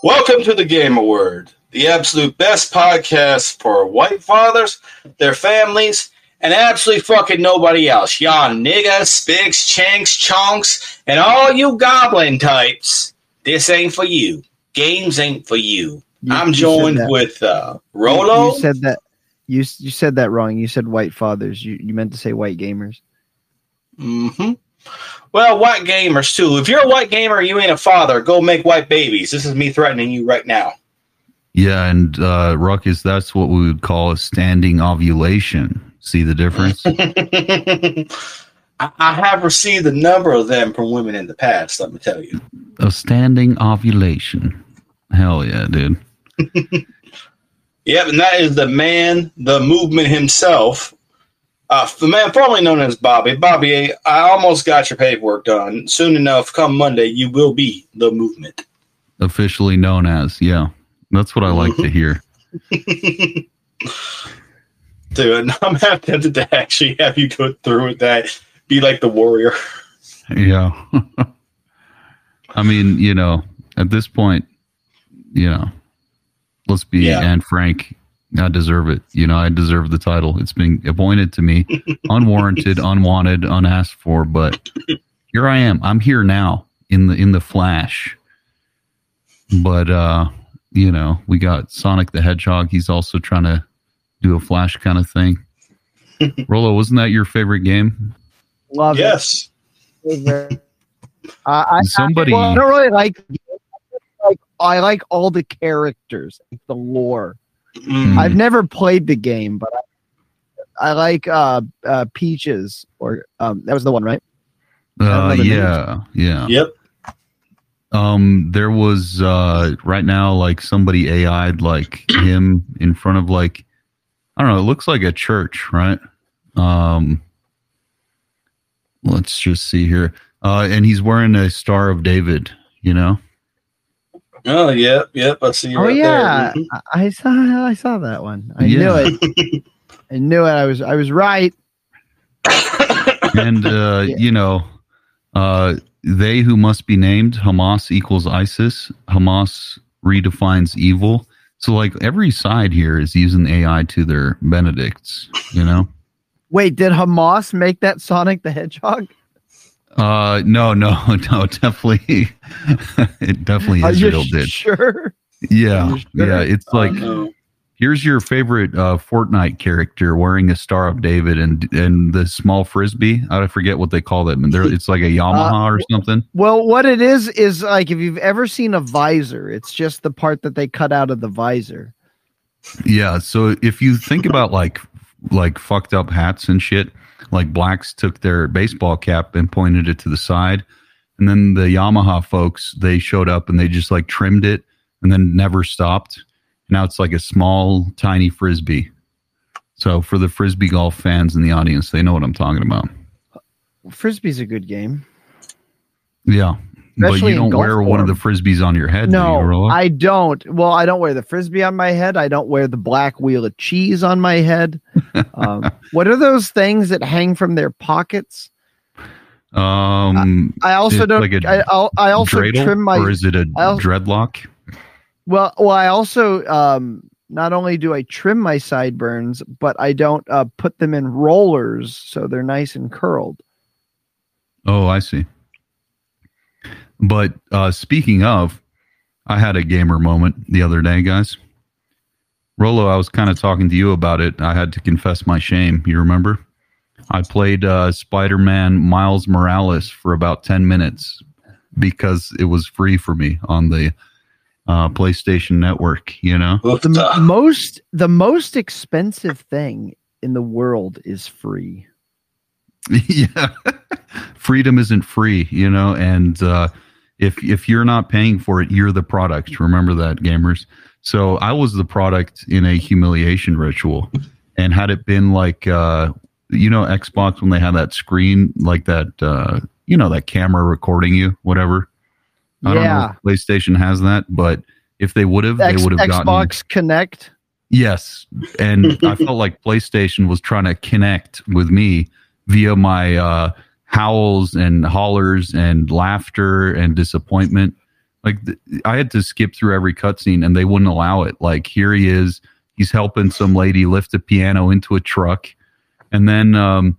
Welcome to the Gamer Word, the absolute best podcast for white fathers, their families, and absolutely fucking nobody else. Y'all niggas, spigs, chinks, chonks, and all you goblin types. This ain't for you. Games ain't for you. I'm joined with Rolo. You said that. You said that wrong. You said white fathers. You meant to say white gamers. Mm-hmm. Well, white gamers too. If you're a white gamer and you ain't a father, go make white babies. This is me threatening you right now. Yeah, and Ruckus, that's what we would call a standing ovulation. See the difference? I have received a number of them from women in the past, let me tell you. A standing ovulation. Hell yeah, dude. Yep, and that is the man, the movement himself. The man formerly known as Bobby. Bobby, I almost got your paperwork done. Soon enough, come Monday, you will be the movement. Officially known as, yeah. That's what I like to hear. Dude, I'm half tempted to actually have you go through with that. Be like the warrior. Yeah. I mean, at this point, let's be and frank. I deserve it. I deserve the title. It's been appointed to me, unwarranted, unwanted, unasked for, but here I am. I'm here now in the flash. But we got Sonic the Hedgehog. He's also trying to do a Flash kind of thing. Rolo, wasn't that your favorite game? Love it. Yes. I don't really like. I like all the characters, like the lore. I've never played the game, but I like Peaches, or that was the one, right? Yeah. Yep. There was right now, like, somebody AI'd like him in front of, like, I don't know, it looks like a church, right? Let's just see here. And he's wearing a Star of David, Oh, yep. I see you right yeah. there. I saw that one. I knew it. I knew it. I was right. And they who must be named, Hamas equals ISIS. Hamas redefines evil. So, like, every side here is using AI to their Benedicts, Wait, did Hamas make that Sonic the Hedgehog? No, definitely. It definitely Israel did. Sure? Yeah. Sure? Yeah. It's like, here's your favorite Fortnite character wearing a Star of David and the small frisbee. I forget what they call them. And it's like a Yamaha or something. Well, what it is like, if you've ever seen a visor, it's just the part that they cut out of the visor. Yeah. So if you think about like fucked up hats and shit, like blacks took their baseball cap and pointed it to the side. And then the Yamaha folks, they showed up and they just like trimmed it and then never stopped. Now it's like a small, tiny frisbee. So for the frisbee golf fans in the audience, they know what I'm talking about. Frisbee's a good game. Yeah. But you don't wear one of the frisbees on your head, no, do you, Rolo? I don't. Well, I don't wear the frisbee on my head. I don't wear the black wheel of cheese on my head. What are those things that hang from their pockets? I also don't. Like I also dreidel, trim my. Or is it a dreadlock? Well, I also not only do I trim my sideburns, but I don't put them in rollers so they're nice and curled. Oh, I see. But speaking of, I had a gamer moment the other day, guys. Rolo, I was kind of talking to you about it. I had to confess my shame. You remember? I played Spider-Man Miles Morales for about 10 minutes because it was free for me on the PlayStation Network, The most expensive thing in the world is free. Yeah. Freedom isn't free, and if you're not paying for it, you're the product. Remember that, gamers. So I was the product in a humiliation ritual. And had it been like Xbox, when they had that screen, like that that camera recording you, whatever. I don't know if PlayStation has that, but if they would have, they would have gotten Xbox Connect. Yes, and I felt like PlayStation was trying to connect with me via my howls and hollers and laughter and disappointment. Like I had to skip through every cutscene, and they wouldn't allow it. Like here he is, he's helping some lady lift a piano into a truck, and then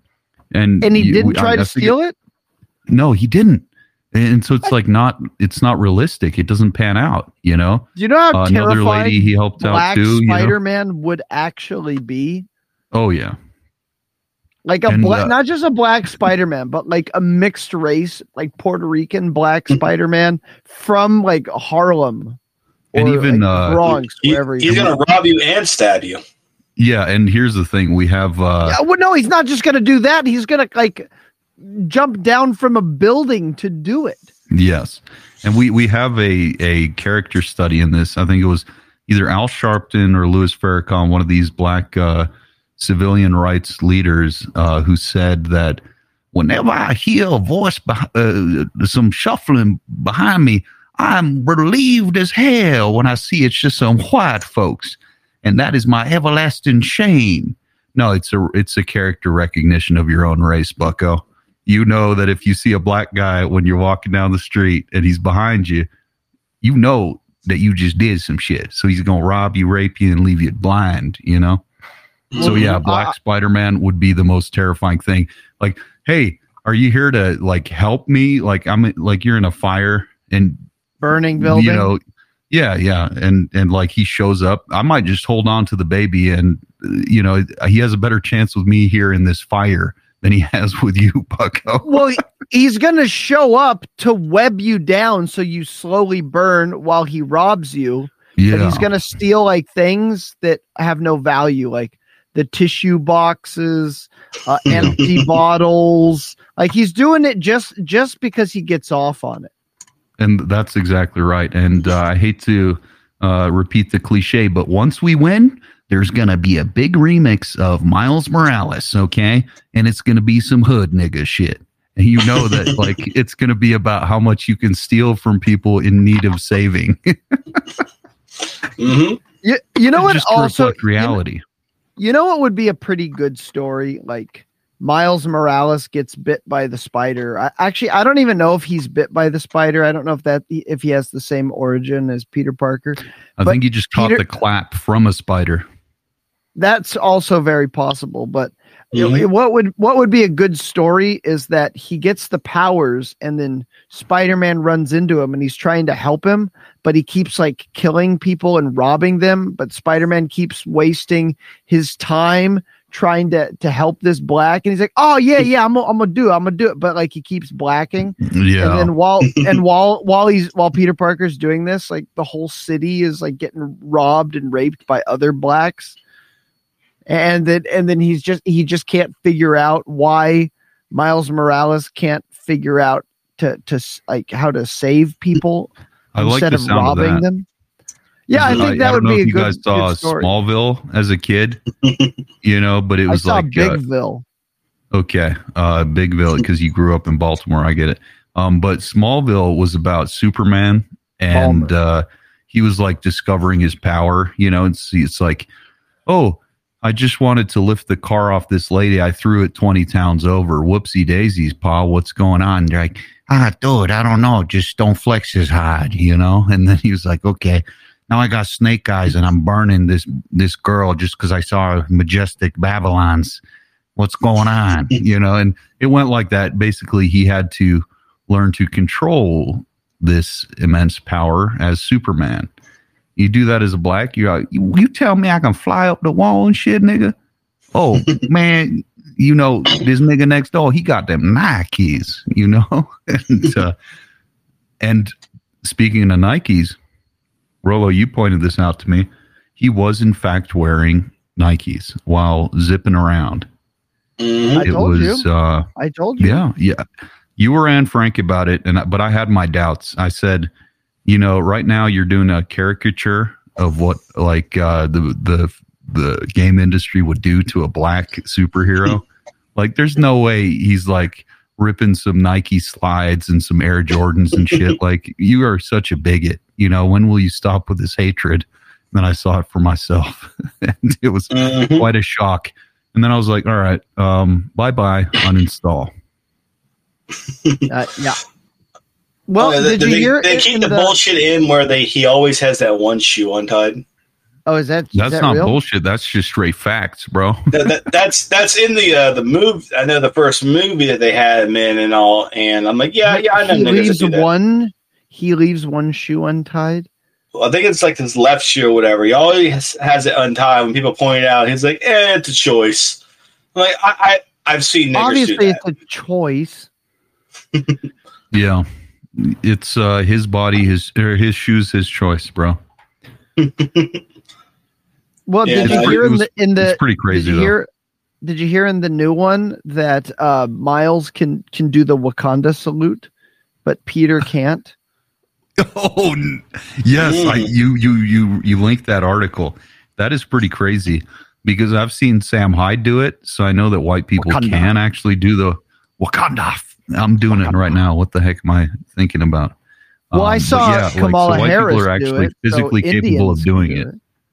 and he didn't try to steal it. No, he didn't. And so it's like it's not realistic. It doesn't pan out, you know. Do you know how another lady he helped out too? Spider-Man would actually be. Oh yeah, like not just a black Spider-Man, but like a mixed race, like Puerto Rican black Spider-Man from like Harlem, and even Bronx, wherever he's gonna rob you and stab you. Yeah, and here's the thing: we have. Well, no, he's not just gonna do that. He's gonna like jump down from a building to do it. Yes, and we have a character study in this. I think it was either Al Sharpton or Louis Farrakhan, one of these black civilian rights leaders, who said that whenever I hear a voice, some shuffling behind me, I'm relieved as hell when I see it's just some white folks, and that is my everlasting shame. No, it's a character recognition of your own race, bucko. You know that if you see a black guy when you're walking down the street and he's behind you, you know that you just did some shit. So he's going to rob you, rape you, and leave you blind, you know? So yeah, Black Spider-Man would be the most terrifying thing. Like, hey, are you here to like help me? Like you're in a fire and burning building. You know, yeah. And like he shows up. I might just hold on to the baby, and you know, he has a better chance with me here in this fire than he has with you, bucko. Well, he's going to show up to web you down so you slowly burn while he robs you. Yeah. But he's going to steal like things that have no value, like the tissue boxes, empty bottles. Like he's doing it just because he gets off on it. And that's exactly right. And I hate to repeat the cliche, but once we win, there's going to be a big remix of Miles Morales, okay? And it's going to be some hood nigga shit. And you know that like it's going to be about how much you can steal from people in need of saving. Mm-hmm. You know what? Just also, reflect reality. You know what would be a pretty good story? Like Miles Morales gets bit by the spider. I don't even know if he's bit by the spider. I don't know if he has the same origin as Peter Parker. I think he just caught the clap from a spider. That's also very possible. But what would be a good story is that he gets the powers and then Spider-Man runs into him and he's trying to help him, but he keeps like killing people and robbing them. But Spider-Man keeps wasting his time trying to help this black, and he's like, oh yeah, I'm gonna do it, but like he keeps blacking. Yeah. And then while Peter Parker's doing this, like the whole city is like getting robbed and raped by other blacks. And then he just can't figure out why Miles Morales can't figure out to like how to save people instead of robbing them. Yeah, I think that would be a good. You guys saw Smallville as a kid, you know, but it was like Bigville. Okay, Bigville, because you grew up in Baltimore. I get it. But Smallville was about Superman, and he was like discovering his power. You know, it's like, oh, I just wanted to lift the car off this lady. I threw it 20 towns over. Whoopsie daisies, Pa. What's going on? They're like, dude, I don't know. Just don't flex his hide, you know? And then he was like, okay, now I got snake eyes and I'm burning this girl just because I saw majestic Babylons. What's going on? You know? And it went like that. Basically, he had to learn to control this immense power as Superman. You do that as a black, you tell me I can fly up the wall and shit, nigga? Oh, man, you know, this nigga next door, he got them Nikes, you know? And speaking of Nikes, Rolo, you pointed this out to me. He was, in fact, wearing Nikes while zipping around. I told you. Yeah. You were Anne Frank about it, but I had my doubts. I said, you know, right now you're doing a caricature of what like the game industry would do to a black superhero. Like, there's no way he's like ripping some Nike slides and some Air Jordans and shit. Like, you are such a bigot. You know, when will you stop with this hatred? And then I saw it for myself, and it was quite a shock. And then I was like, all right, bye-bye, uninstall. Yeah. Well, did you hear? They keep the bullshit in where he always has that one shoe untied. Oh, that's not real? bullshit. That's just straight facts, bro. That's in the movie. I know the first movie that they had him in and all, and I'm like, yeah, I know. He leaves one shoe untied. Well, I think it's like his left shoe or whatever. He always has it untied. When people point it out, he's like, it's a choice. I'm like I've seen niggas obviously do that. It's a choice. Yeah, it's his body, his shoes, his choice, bro. Well, yeah, did you hear in the it's pretty crazy did you hear in the new one that Miles can do the Wakanda salute, but Peter can't? Oh yes, you linked that article. That is pretty crazy because I've seen Sam Hyde do it, so I know that white people can actually do the Wakanda. I'm doing it right now. What the heck am I thinking about? Well, I saw Kamala Harris people are actually physically capable of doing it.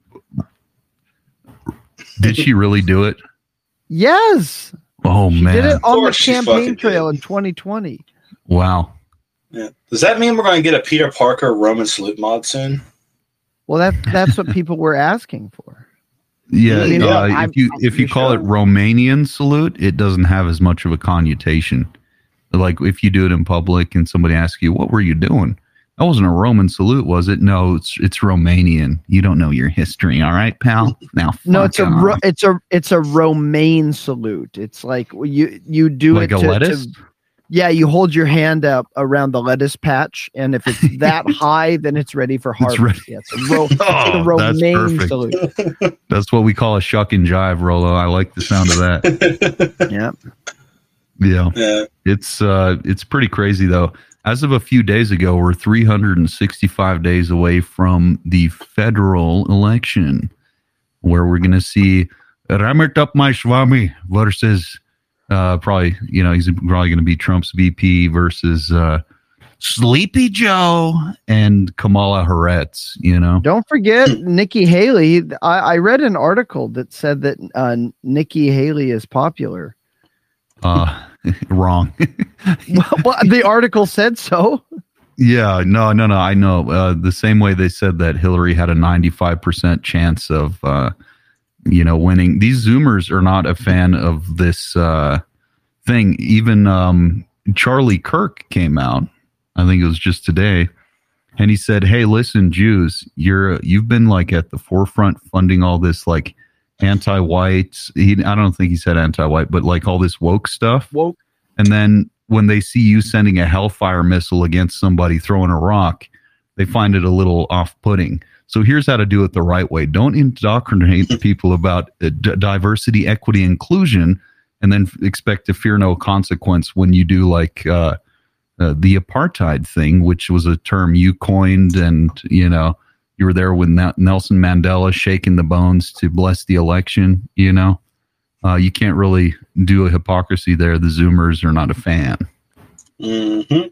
Did she really do it? Yes. Oh, she man. did it on the campaign trail in 2020. Wow. Yeah. Does that mean we're going to get a Peter Parker Roman salute mod soon? Well, that's what people were asking for. Yeah. If you call it Romanian salute, it doesn't have as much of a connotation. Like if you do it in public and somebody asks you, what were you doing? That wasn't a Roman salute, was it? No, it's Romanian. You don't know your history, all right, pal? Now, no, it's a Romaine salute. It's like you do like it a lettuce. Yeah, you hold your hand up around the lettuce patch, and if it's that high, then it's ready for harvest. Yeah, it's a Romaine salute. That's what we call a shuck and jive, Rolo. I like the sound of that. Yeah. Yeah. It's pretty crazy though. As of a few days ago, we're 365 days away from the federal election, where we're going to see Ramayana versus probably, he's probably going to be Trump's VP versus Sleepy Joe and Kamala Harris. Don't forget Nikki Haley. I read an article that said that Nikki Haley is popular. Wrong. Well, the article said so. Yeah, no. I know. The same way they said that Hillary had a 95% chance of, winning. These Zoomers are not a fan of this thing. Even Charlie Kirk came out. I think it was just today, and he said, "Hey, listen, Jews, you've been like at the forefront funding all this like." Anti-white. I don't think he said anti-white, but like all this woke stuff. Woke. And then when they see you sending a Hellfire missile against somebody throwing a rock, they find it a little off-putting. So here's how to do it the right way. Don't indoctrinate people about diversity, equity, inclusion, and then expect to fear no consequence when you do like the apartheid thing, which was a term you coined, and you were there with Nelson Mandela shaking the bones to bless the election. You can't really do a hypocrisy there. The Zoomers are not a fan. Mm-hmm.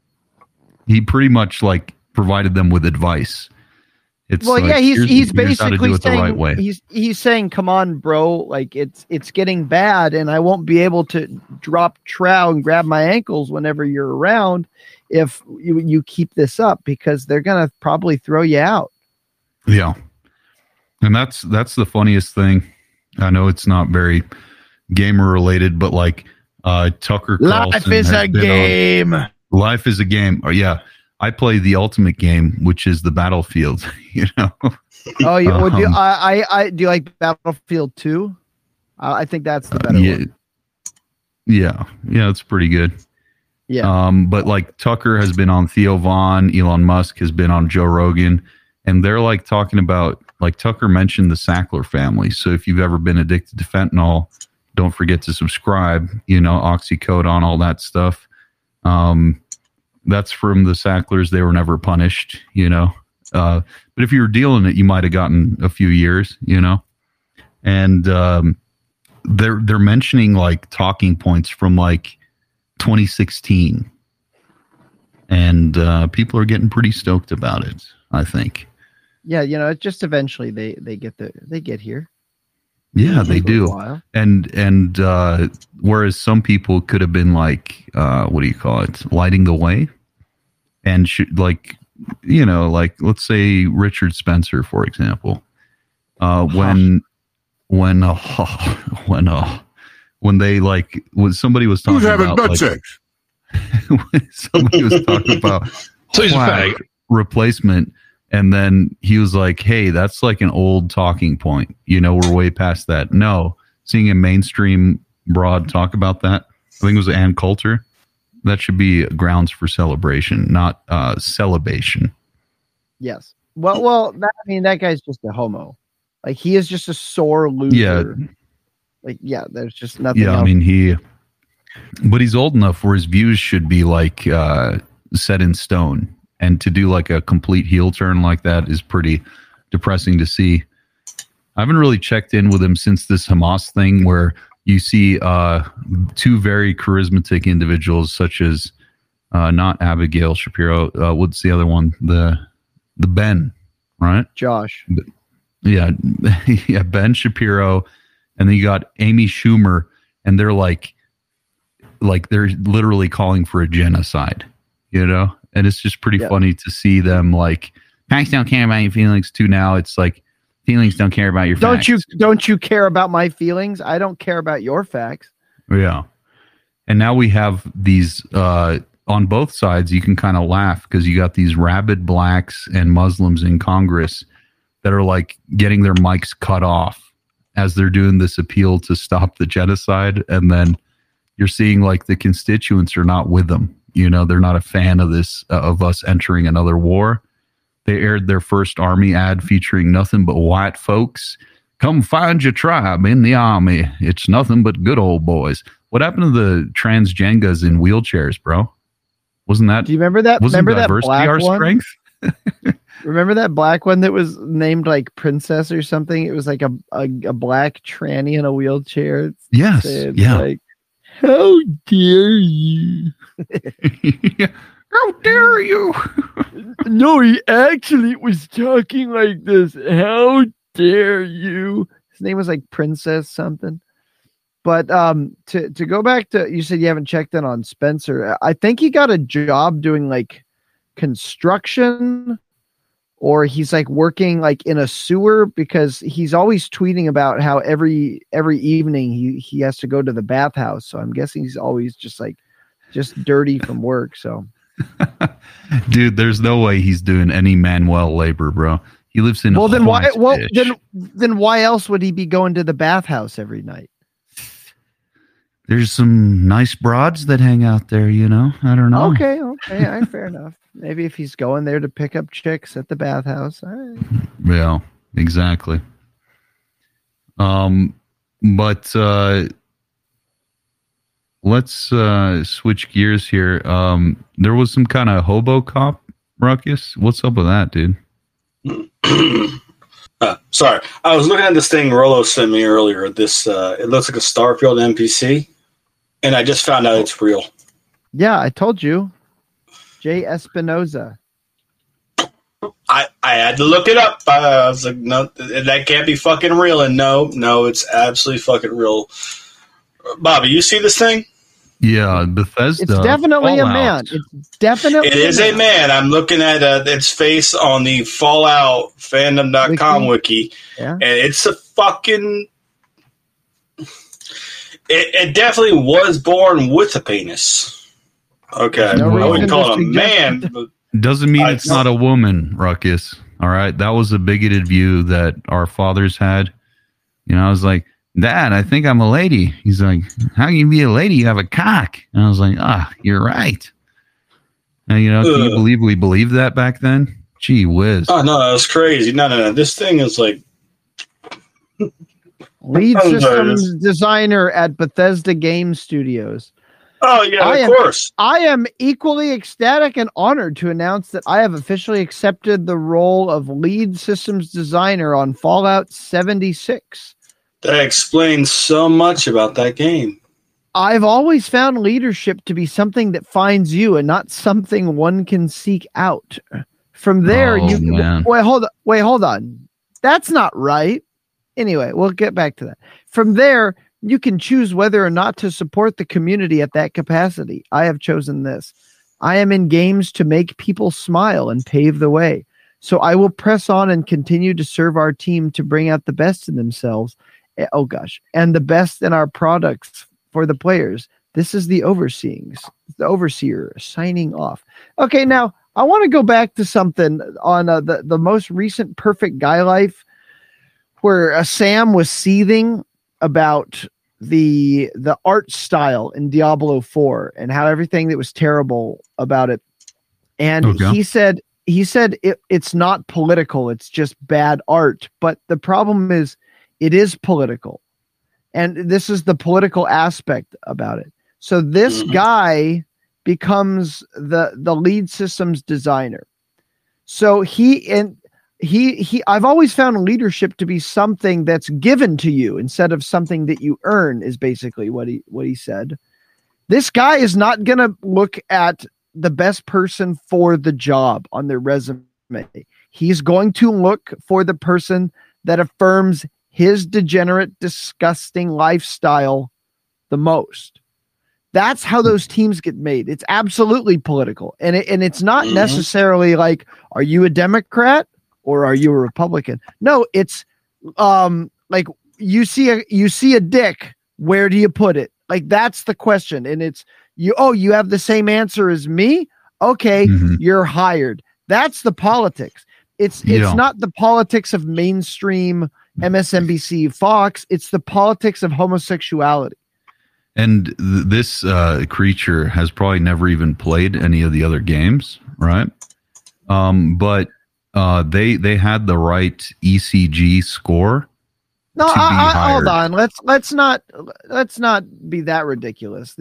He pretty much like provided them with advice. It's he's basically saying the right way. He's saying, come on, bro, like it's getting bad, and I won't be able to drop trow and grab my ankles whenever you're around if you keep this up, because they're gonna probably throw you out. Yeah. And that's the funniest thing. I know it's not very gamer related, but like Tucker Carlson. Life is a game. Life is a game. Oh, yeah. I play the ultimate game, which is the Battlefield, Oh, do you like Battlefield 2? I think that's the better one. Yeah, it's pretty good. Yeah. But like Tucker has been on Theo Von, Elon Musk has been on Joe Rogan. And they're like talking about, like Tucker mentioned the Sackler family. So if you've ever been addicted to fentanyl, don't forget to subscribe, oxycodone, all that stuff. That's from the Sacklers. They were never punished, but if you were dealing it, you might have gotten a few years, and they're mentioning like talking points from like 2016, and people are getting pretty stoked about it, I think. Yeah, it's just eventually they get here. Yeah, they do. And whereas some people could have been like, what do you call it, lighting the way, and like let's say Richard Spencer, for example, when somebody was talking about sex. When somebody was talking about replacement, and then he was like, hey, that's like an old talking point, we're way past that. No, seeing a mainstream broad talk about that, I think it was Ann Coulter, that should be grounds for celebration, not celebration. Yes. Well, that guy's just a homo. Like, he is just a sore loser. Yeah. Like, yeah, there's just nothing else. I mean, but he's old enough where his views should be like set in stone. And to do like a complete heel turn like that is pretty depressing to see. I haven't really checked in with him since this Hamas thing, where you see two very charismatic individuals, such as not Abigail Shapiro. What's the other one? The Ben, right? Josh. Yeah, Ben Shapiro, and then you got Amy Schumer, and they're like they're literally calling for a genocide, and it's just pretty funny to see them like, facts don't care about your feelings too. Now it's like, feelings don't care about your facts. Don't you care about my feelings? I don't care about your facts. Yeah. And now we have these on both sides. You can kind of laugh because you got these rabid blacks and Muslims in Congress that are like getting their mics cut off as they're doing this appeal to stop the genocide. And then you're seeing like the constituents are not with them. They're not a fan of this, of us entering another war. They aired their first army ad featuring nothing but white folks. Come find your tribe in the army. It's nothing but good old boys. What happened to the transgengas in wheelchairs, bro? Wasn't that? Do you remember that? Wasn't remember diversity that black our one? Strength? Remember that black one that was named like Princess or something? It was like a black tranny in a wheelchair. Yes. Yeah. Like, how dare you? How dare you? No, he actually was talking like this. How dare you? His name was like Princess something. But to go back to, you said you haven't checked in on Spencer. I think he got a job doing like construction, or he's like working like in a sewer, because he's always tweeting about how every evening he has to go to the bathhouse. So I'm guessing he's always just dirty from work. So dude, there's no way he's doing any manual labor, bro. He lives in then why else would he be going to the bathhouse every night? There's some nice broads that hang out there, I don't know. Okay, fair enough. Maybe if he's going there to pick up chicks at the bathhouse. All right. Yeah, exactly. But let's switch gears here. There was some kind of hobo cop ruckus. What's up with that, dude? Sorry, I was looking at this thing Rollo sent me earlier. This it looks like a Starfield NPC, and I just found out it's real. Yeah, I told you, Jay Espinoza. I had to look it up. I was like, no, that can't be fucking real. And no, it's absolutely fucking real. Bobby, you see this thing? Yeah, Bethesda. It's definitely Fallout. a man. It's definitely It is a man. I'm looking at its face on the Fallout fandom.com wiki. Yeah. And it's a fucking... It definitely was born with a penis. Okay. I wouldn't call it a man. But doesn't mean it's not a woman, Ruckus. All right. That was a bigoted view that our fathers had. I was like, Dad, I think I'm a lady. He's like, how can you be a lady? You have a cock. And I was like, you're right. And, can you believe we believed that back then? Gee whiz. Oh, no, that was crazy. No. This thing is like... Lead systems designer at Bethesda Game Studios. Oh, yeah, of course. I am equally ecstatic and honored to announce that I have officially accepted the role of lead systems designer on Fallout 76. That explains so much about that game. I've always found leadership to be something that finds you and not something one can seek out. From there, wait, hold on. That's not right. Anyway, we'll get back to that. From there, you can choose whether or not to support the community at that capacity. I have chosen this. I am in games to make people smile and pave the way. So I will press on and continue to serve our team to bring out the best in themselves. Oh gosh. And the best in our products for the players. This is the overseer signing off. Okay. Now I want to go back to something on the most recent Perfect Guy Life where Sam was seething about the art style in Diablo 4 and how everything that was terrible about it. And he said it's not political. It's just bad art. But the problem is it is political. And this is the political aspect about it. So this guy becomes the lead systems designer. So I've always found leadership to be something that's given to you instead of something that you earn, is basically what he said. This guy is not going to look at the best person for the job on their resume. He's going to look for the person that affirms his degenerate, disgusting lifestyle the most. That's how those teams get made. It's absolutely political. And it's not necessarily like, are you a Democrat or are you a Republican? No, it's like you see a dick, where do you put it? Like, that's the question. And it's you have the same answer as me? Okay, you're hired. That's the politics. It's not the politics of mainstream MSNBC, Fox. It's the politics of homosexuality. And this creature has probably never even played any of the other games, right? But they had the right ECG score. No, hold on. Let's not be that ridiculous.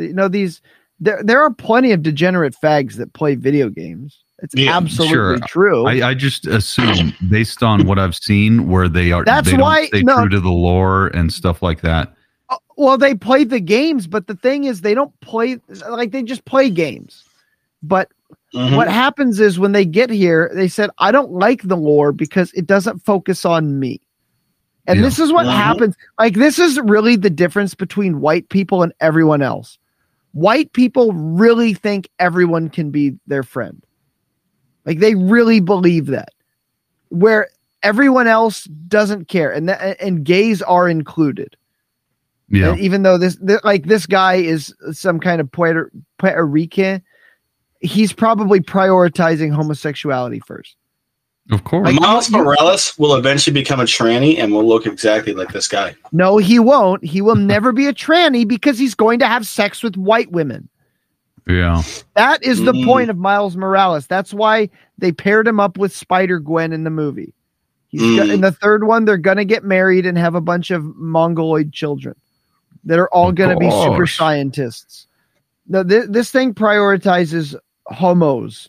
There are plenty of degenerate fags that play video games. It's absolutely true. I just assume, based on what I've seen, where they don't stay true to the lore and stuff like that. Well, they play the games, but the thing is, they don't play like they just play games. But what happens is when they get here, they said, I don't like the lore because it doesn't focus on me. And this is what happens. Like, this is really the difference between white people and everyone else. White people really think everyone can be their friend. Like, they really believe that. Where everyone else doesn't care. And gays are included. Yeah. And even though this guy is some kind of Puerto Rican, he's probably prioritizing homosexuality first. Of course. Like, Miles Morales will eventually become a tranny and will look exactly like this guy. No, he won't. He will never be a tranny because he's going to have sex with white women. Yeah. That is the point of Miles Morales. That's why they paired him up with Spider-Gwen in the movie. In the third one, they're going to get married and have a bunch of Mongoloid children that are all going to be super scientists. No, this thing prioritizes homos,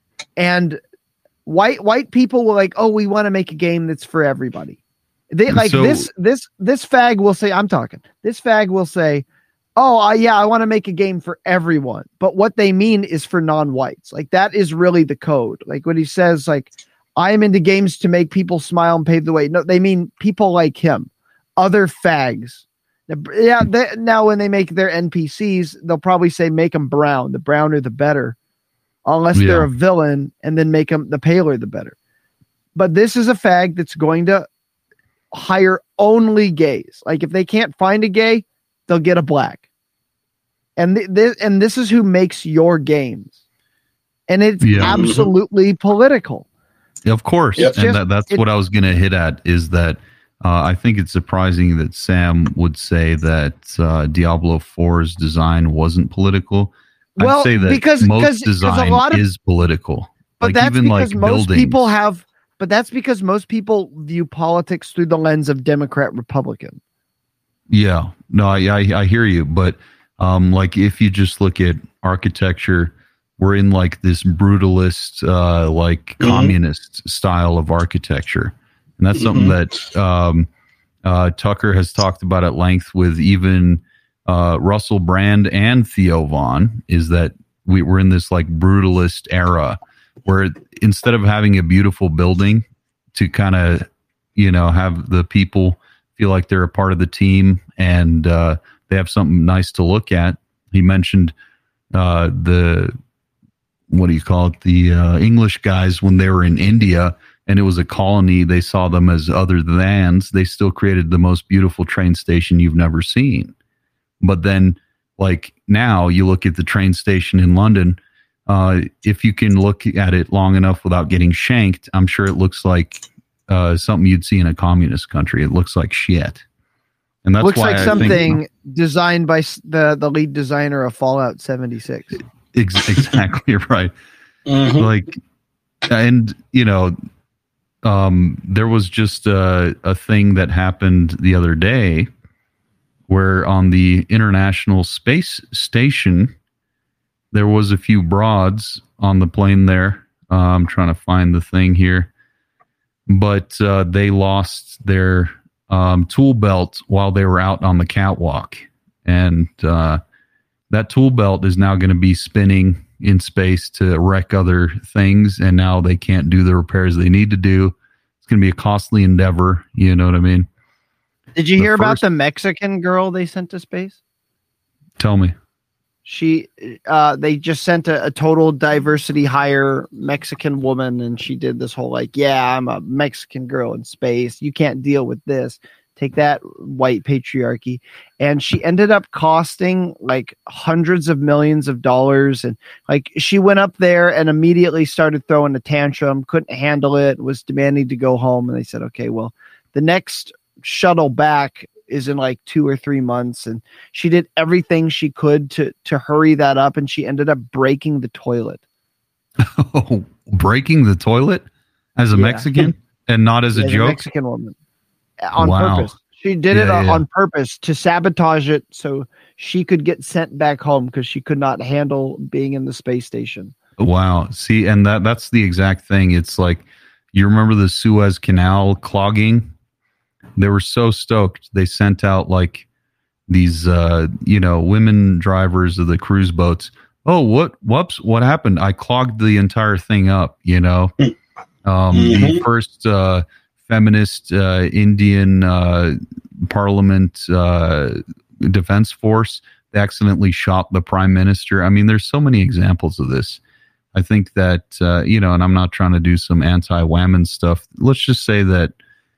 and white people will like, oh, we want to make a game that's for everybody. They like this fag will say, this fag will say, oh, I want to make a game for everyone. But what they mean is for non-whites. Like, that is really the code. Like, when he says, like, I am into games to make people smile and pave the way. No, they mean people like him, other fags. Yeah, now when they make their NPCs, they'll probably say make them brown. The browner, the better. Unless they're a villain, and then make them the paler, the better. But this is a fag that's going to hire only gays. Like, if they can't find a gay, they'll get a black. And this is who makes your games. And it's absolutely political. Of course. Yep. And that's what I was going to hit at, is that I think it's surprising that Sam would say that Diablo 4's design wasn't political. I'd say that because design is political. But that's because most people have. But that's because most people view politics through the lens of Democrat, Republican. Yeah, no, I hear you. But like, if you just look at architecture, we're in like this brutalist, communist style of architecture, and that's something that Tucker has talked about at length with even. Russell Brand and Theo Vaughn, is that we're in this like brutalist era where instead of having a beautiful building to kind of, have the people feel like they're a part of the team and they have something nice to look at. He mentioned the what do you call it? The English guys, when they were in India and it was a colony, they saw them as other thans. They still created the most beautiful train station you've never seen. But then, like now, you look at the train station in London. If you can look at it long enough without getting shanked, I'm sure it looks like something you'd see in a communist country. It looks like shit. And that's looks why like something designed by the lead designer of Fallout 76. Exactly right. Mhm. Like, and there was just a thing that happened the other day where on the International Space Station, there was a few broads on the plane there. I'm trying to find the thing here. But they lost their tool belt while they were out on the catwalk. And that tool belt is now going to be spinning in space to wreck other things. And now they can't do the repairs they need to do. It's going to be a costly endeavor. You know what I mean? Did you hear about the Mexican girl they sent to space? Tell me. They just sent a total diversity hire Mexican woman, and she did this whole like, yeah, I'm a Mexican girl in space. You can't deal with this. Take that, white patriarchy. And she ended up costing like hundreds of millions of dollars. And like she went up there and immediately started throwing a tantrum, couldn't handle it, was demanding to go home. And they said, okay, well, the next shuttle back is in like 2 or 3 months. And she did everything she could to hurry that up. And she ended up breaking the toilet. Oh, breaking the toilet as a Mexican and not as a joke? A Mexican woman. On purpose. She did it on purpose to sabotage it so she could get sent back home because she could not handle being in the space station. Wow. See, and that's the exact thing. It's like, you remember the Suez Canal clogging? They were so stoked. They sent out like these, women drivers of the cruise boats. Oh, what happened? I clogged the entire thing up, The first feminist Indian Parliament Defense Force, they accidentally shot the prime minister. I mean, there's so many examples of this. I think that, and I'm not trying to do some anti-women stuff. Let's just say that,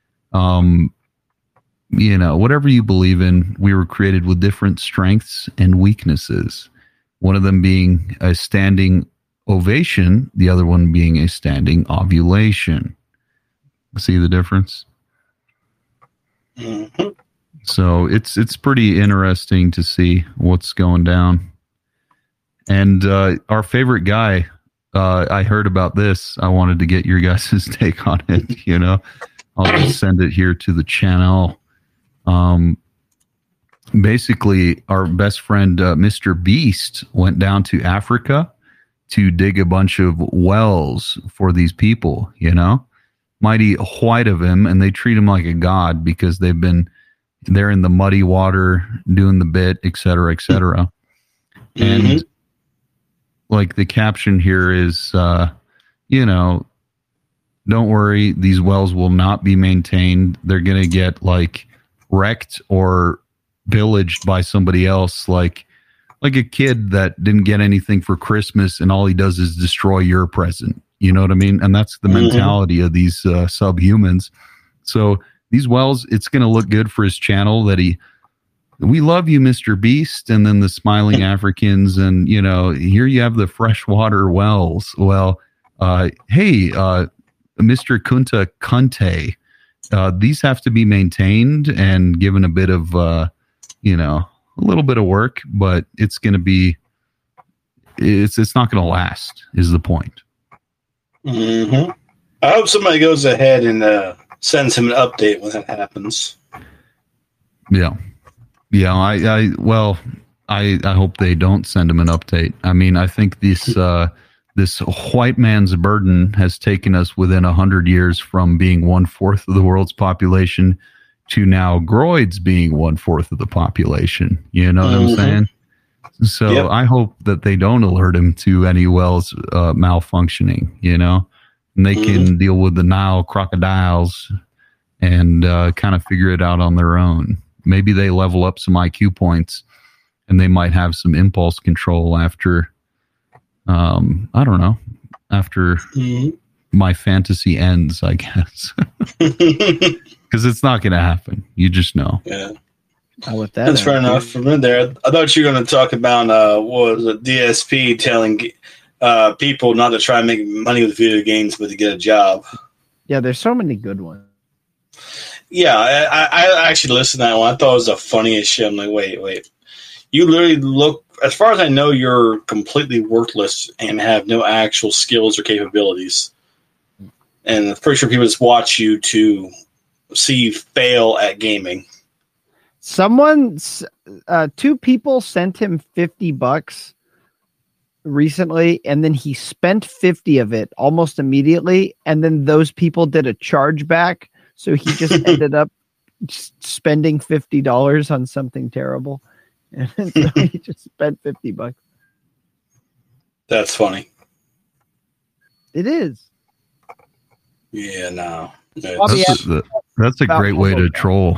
whatever you believe in, we were created with different strengths and weaknesses. One of them being a standing ovation, the other one being a standing ovulation. See the difference? Mm-hmm. So it's pretty interesting to see what's going down. And our favorite guy, I heard about this. I wanted to get your guys' take on it. I'll just send it here to the channel. Basically, our best friend, Mr. Beast, went down to Africa to dig a bunch of wells for these people, mighty white of him, and they treat him like a god because they're in the muddy water doing the bit, et cetera, et cetera. Mm-hmm. And like the caption here is, don't worry, these wells will not be maintained. They're going to get like wrecked or pillaged by somebody else, like a kid that didn't get anything for Christmas and all he does is destroy your present. You know what I mean? And that's the mentality of these subhumans. So these wells, it's going to look good for his channel that we love you, Mr. Beast. And then the smiling Africans and, here you have the freshwater wells. Well, hey, Mr. Kunta Kinte, these have to be maintained and given a bit of, a little bit of work, but it's going to be, it's not going to last is the point. Mm-hmm. I hope somebody goes ahead and sends him an update when that happens. Yeah. I hope they don't send him an update. I mean, I think this white man's burden has taken us within 100 years from being 1/4 of the world's population to now Groids being 1/4 of the population. You know what I'm saying? So yep. I hope that they don't alert him to any wells malfunctioning, and they can deal with the Nile crocodiles and kind of figure it out on their own. Maybe they level up some IQ points and they might have some impulse control after, I don't know, after my fantasy ends, I guess. Because it's not going to happen. You just know. Yeah. With that, that's fair enough. From in there, I thought you were going to talk about what was it, DSP telling people not to try and make money with video games, but to get a job. Yeah, there's so many good ones. Yeah, I actually listened to that one. I thought it was the funniest shit. I'm like, wait. You literally look, as far as I know, you're completely worthless and have no actual skills or capabilities. And I'm pretty sure people just watch you to see you fail at gaming. Two people sent him $50 recently, and then he spent 50 of it almost immediately, and then those people did a chargeback, so he just ended up spending $50 on something terrible, and so he just spent $50. That's funny. It is. Yeah, no. That's a great way to troll.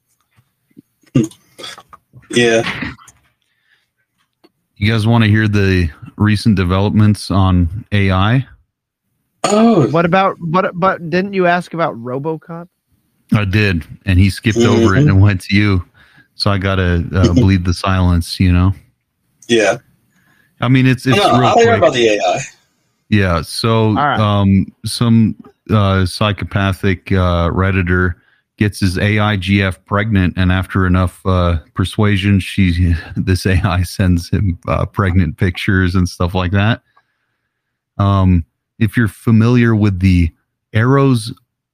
Yeah. You guys want to hear the recent developments on AI? Oh. But didn't you ask about RoboCop? I did, and he skipped over it and went to you. So I got to bleed the silence, you know? Yeah. I mean, it's real I'll quick. hear about the AI. Yeah, so right. Some psychopathic Redditor gets his AI GF pregnant, and after enough persuasion, this AI sends him pregnant pictures and stuff like that. If you're familiar with the Arrows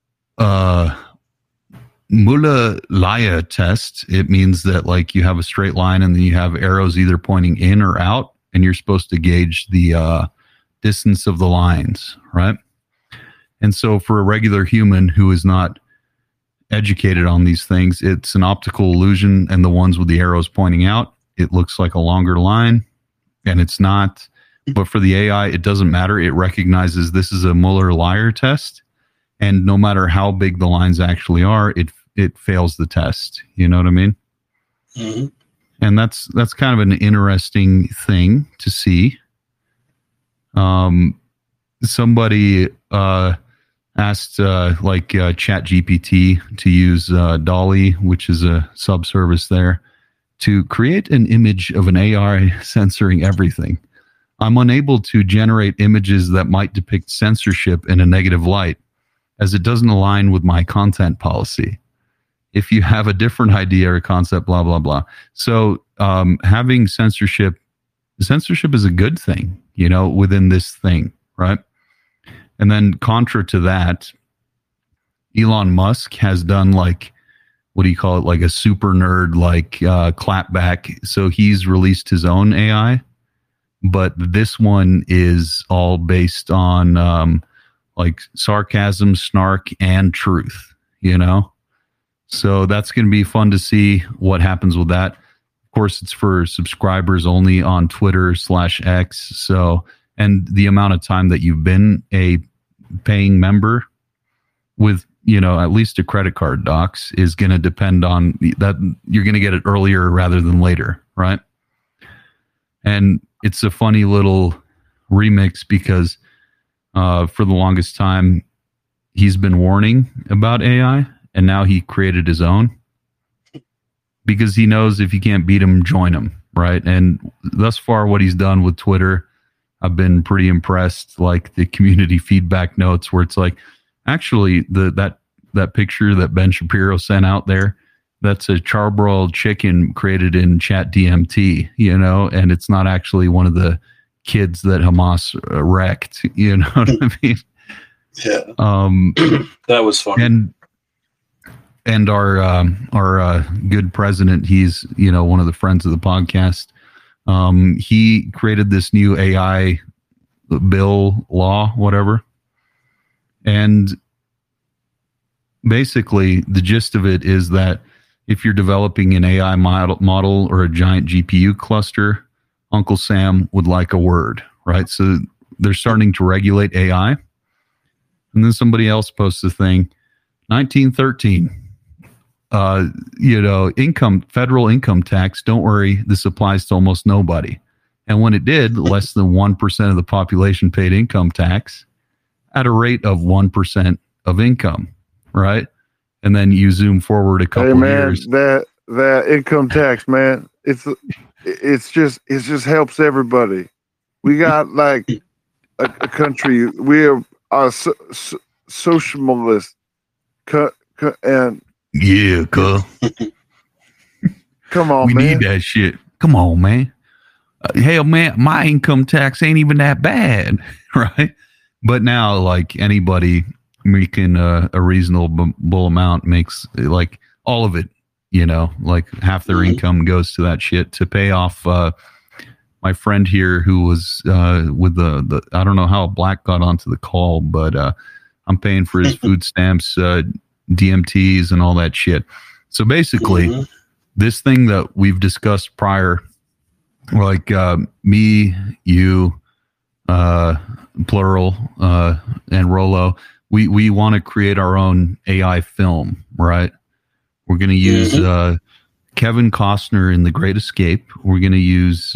Muller-Lyer test, it means that like you have a straight line and then you have arrows either pointing in or out, and you're supposed to gauge the distance of the lines, right? And so for a regular human who is not educated on these things, it's an optical illusion, and the ones with the arrows pointing out, it looks like a longer line, and it's not. But for the AI, it doesn't matter. It recognizes this is a Muller-Lyer test, and no matter how big the lines actually are, it fails the test. You know what I mean? Mm-hmm. And that's kind of an interesting thing to see. Somebody asked ChatGPT to use DALL-E, which is a subservice there, to create an image of an AI censoring everything. I'm unable to generate images that might depict censorship in a negative light, as it doesn't align with my content policy. If you have a different idea or concept, blah, blah, blah. So having censorship is a good thing, you know, within this thing, right? And then contra to that, Elon Musk has done like, what do you call it? Like a super nerd, like clapback. So he's released his own AI, but this one is all based on like sarcasm, snark, and truth, you know? So that's going to be fun to see what happens with that. Of course, it's for subscribers only on Twitter/X. So, and the amount of time that you've been a paying member with, you know, at least a credit card docs is going to depend on that. You're going to get it earlier rather than later, right? And it's a funny little remix because for the longest time, he's been warning about AI, and now he created his own because he knows if you can't beat him, join him, right? And thus far, what he's done with Twitter, I've been pretty impressed. Like the community feedback notes where it's like, actually, that picture that Ben Shapiro sent out there, that's a charbroiled chicken created in ChatDMT, you know, and it's not actually one of the kids that Hamas wrecked, you know what I mean? Yeah. That was fun. And our good president, he's, you know, one of the friends of the podcast. He created this new AI bill, law, whatever. And basically the gist of it is that if you're developing an AI model or a giant GPU cluster, Uncle Sam would like a word, right? So they're starting to regulate AI. And then somebody else posts a thing, 1913. You know, federal income tax. Don't worry, this applies to almost nobody. And when it did, less than 1% of the population paid income tax at a rate of 1% of income, right? And then you zoom forward a couple years. That income tax, man, it's just helps everybody. We got like a country. We are socialist, and yeah, come on, we man. need that shit. Come on, man. Hell, man, my income tax ain't even that bad, right? But now, like anybody making a reasonable amount makes like all of it, you know, like half their income goes to that shit to pay off. My friend here who was with the I don't know how Black got onto the call, but I'm paying for his food stamps, DMTs, and all that shit. So basically, this thing that we've discussed prior, like me, you, plural, and Rolo, we want to create our own AI film, right? We're going to use Kevin Costner in The Great Escape. We're going to use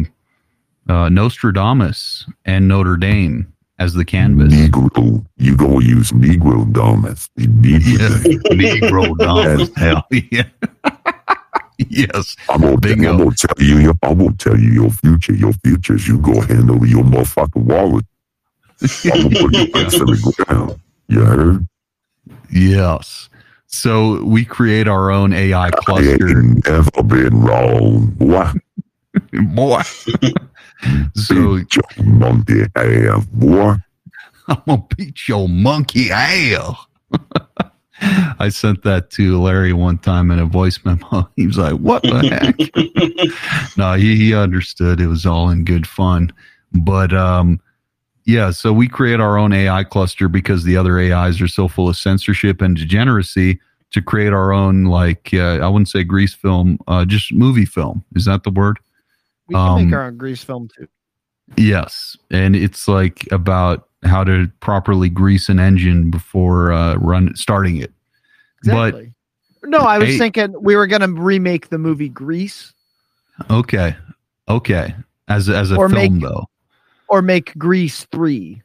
Nostradamus and Notre Dame as the canvas. Negro, you gonna use Negro Damus immediately. Negro Damus, hell yeah. Yes. I'm gonna tell you your future. Your futures, you go handle your motherfucking wallet. I'm gonna put your ass in the ground. You heard? Yes. So we create our own AI cluster. I ain't never been wrong, boy. Boy. So beat your monkey ass, boy. I'm gonna beat your monkey ass. I sent that to Larry one time in a voice memo. He was like, "What the heck?" No, he understood. It was all in good fun. But yeah, so we create our own AI cluster because the other AIs are so full of censorship and degeneracy. To create our own, like I wouldn't say grease film, just movie film. Is that the word? We can make our own grease film too. Yes, and it's like about how to properly grease an engine before starting it. Exactly. But, no, I was thinking we were going to remake the movie Grease. Okay. As a film, though, or make Grease 3.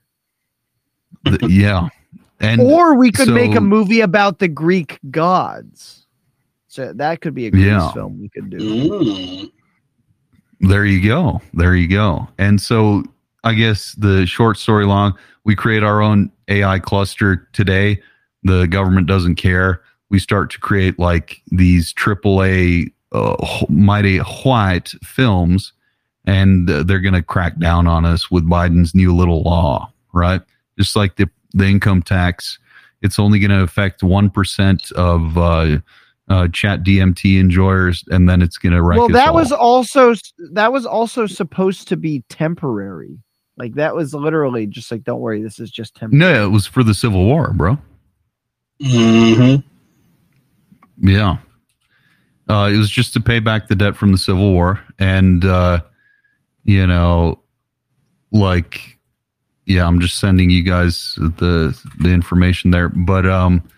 Yeah, or we could make a movie about the Greek gods. So that could be a Grease film we could do. There you go. And so I guess the short story long, we create our own AI cluster today. The government doesn't care. We start to create like these AAA mighty white films, and they're going to crack down on us with Biden's new little law, right? Just like the income tax, it's only going to affect 1% of chat DMT enjoyers, and then it's going to wreck us that was also supposed to be temporary. Like that was literally just like, don't worry, this is just temporary. No, it was for the Civil War, bro. Yeah. It was just to pay back the debt from the Civil War, and you know, like, yeah, I'm just sending you guys the information there, but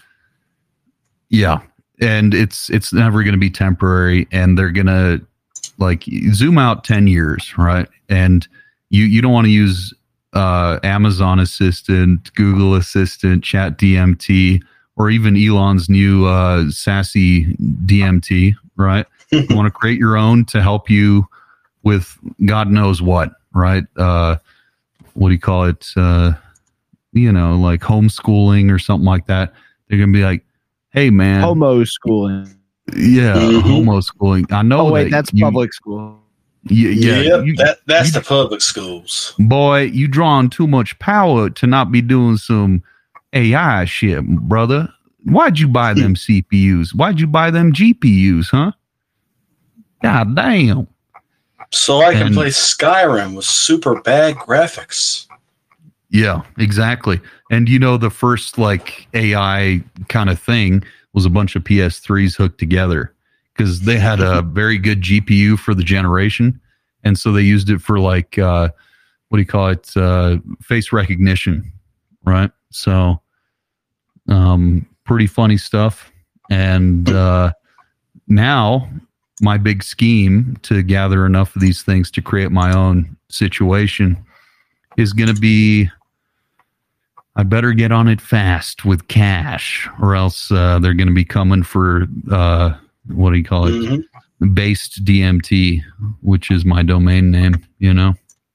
yeah. And it's never going to be temporary, and they're going to like zoom out 10 years, right? And you don't want to use Amazon Assistant, Google Assistant, Chat DMT, or even Elon's new sassy DMT, right? You want to create your own to help you with God knows what, right? What do you call it? You know, like homeschooling or something like that. They're going to be like, hey, man. Homo-schooling. Yeah, homo-schooling. I know. Oh, wait, that's public school. Yeah, that's the public schools. Boy, you drawing too much power to not be doing some AI shit, brother. Why'd you buy them CPUs? Why'd you buy them GPUs, huh? God damn. So I can play Skyrim with super bad graphics. Yeah, exactly. And you know, the first like AI kind of thing was a bunch of PS3s hooked together because they had a very good GPU for the generation. And so they used it for like, what do you call it? Face recognition, right? So pretty funny stuff. And now my big scheme to gather enough of these things to create my own situation is going to be, I better get on it fast with cash, or else they're going to be coming for, what do you call it? Based DMT, which is my domain name, you know?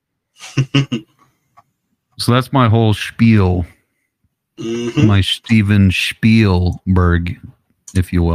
So that's my whole spiel. My Steven Spielberg, if you will.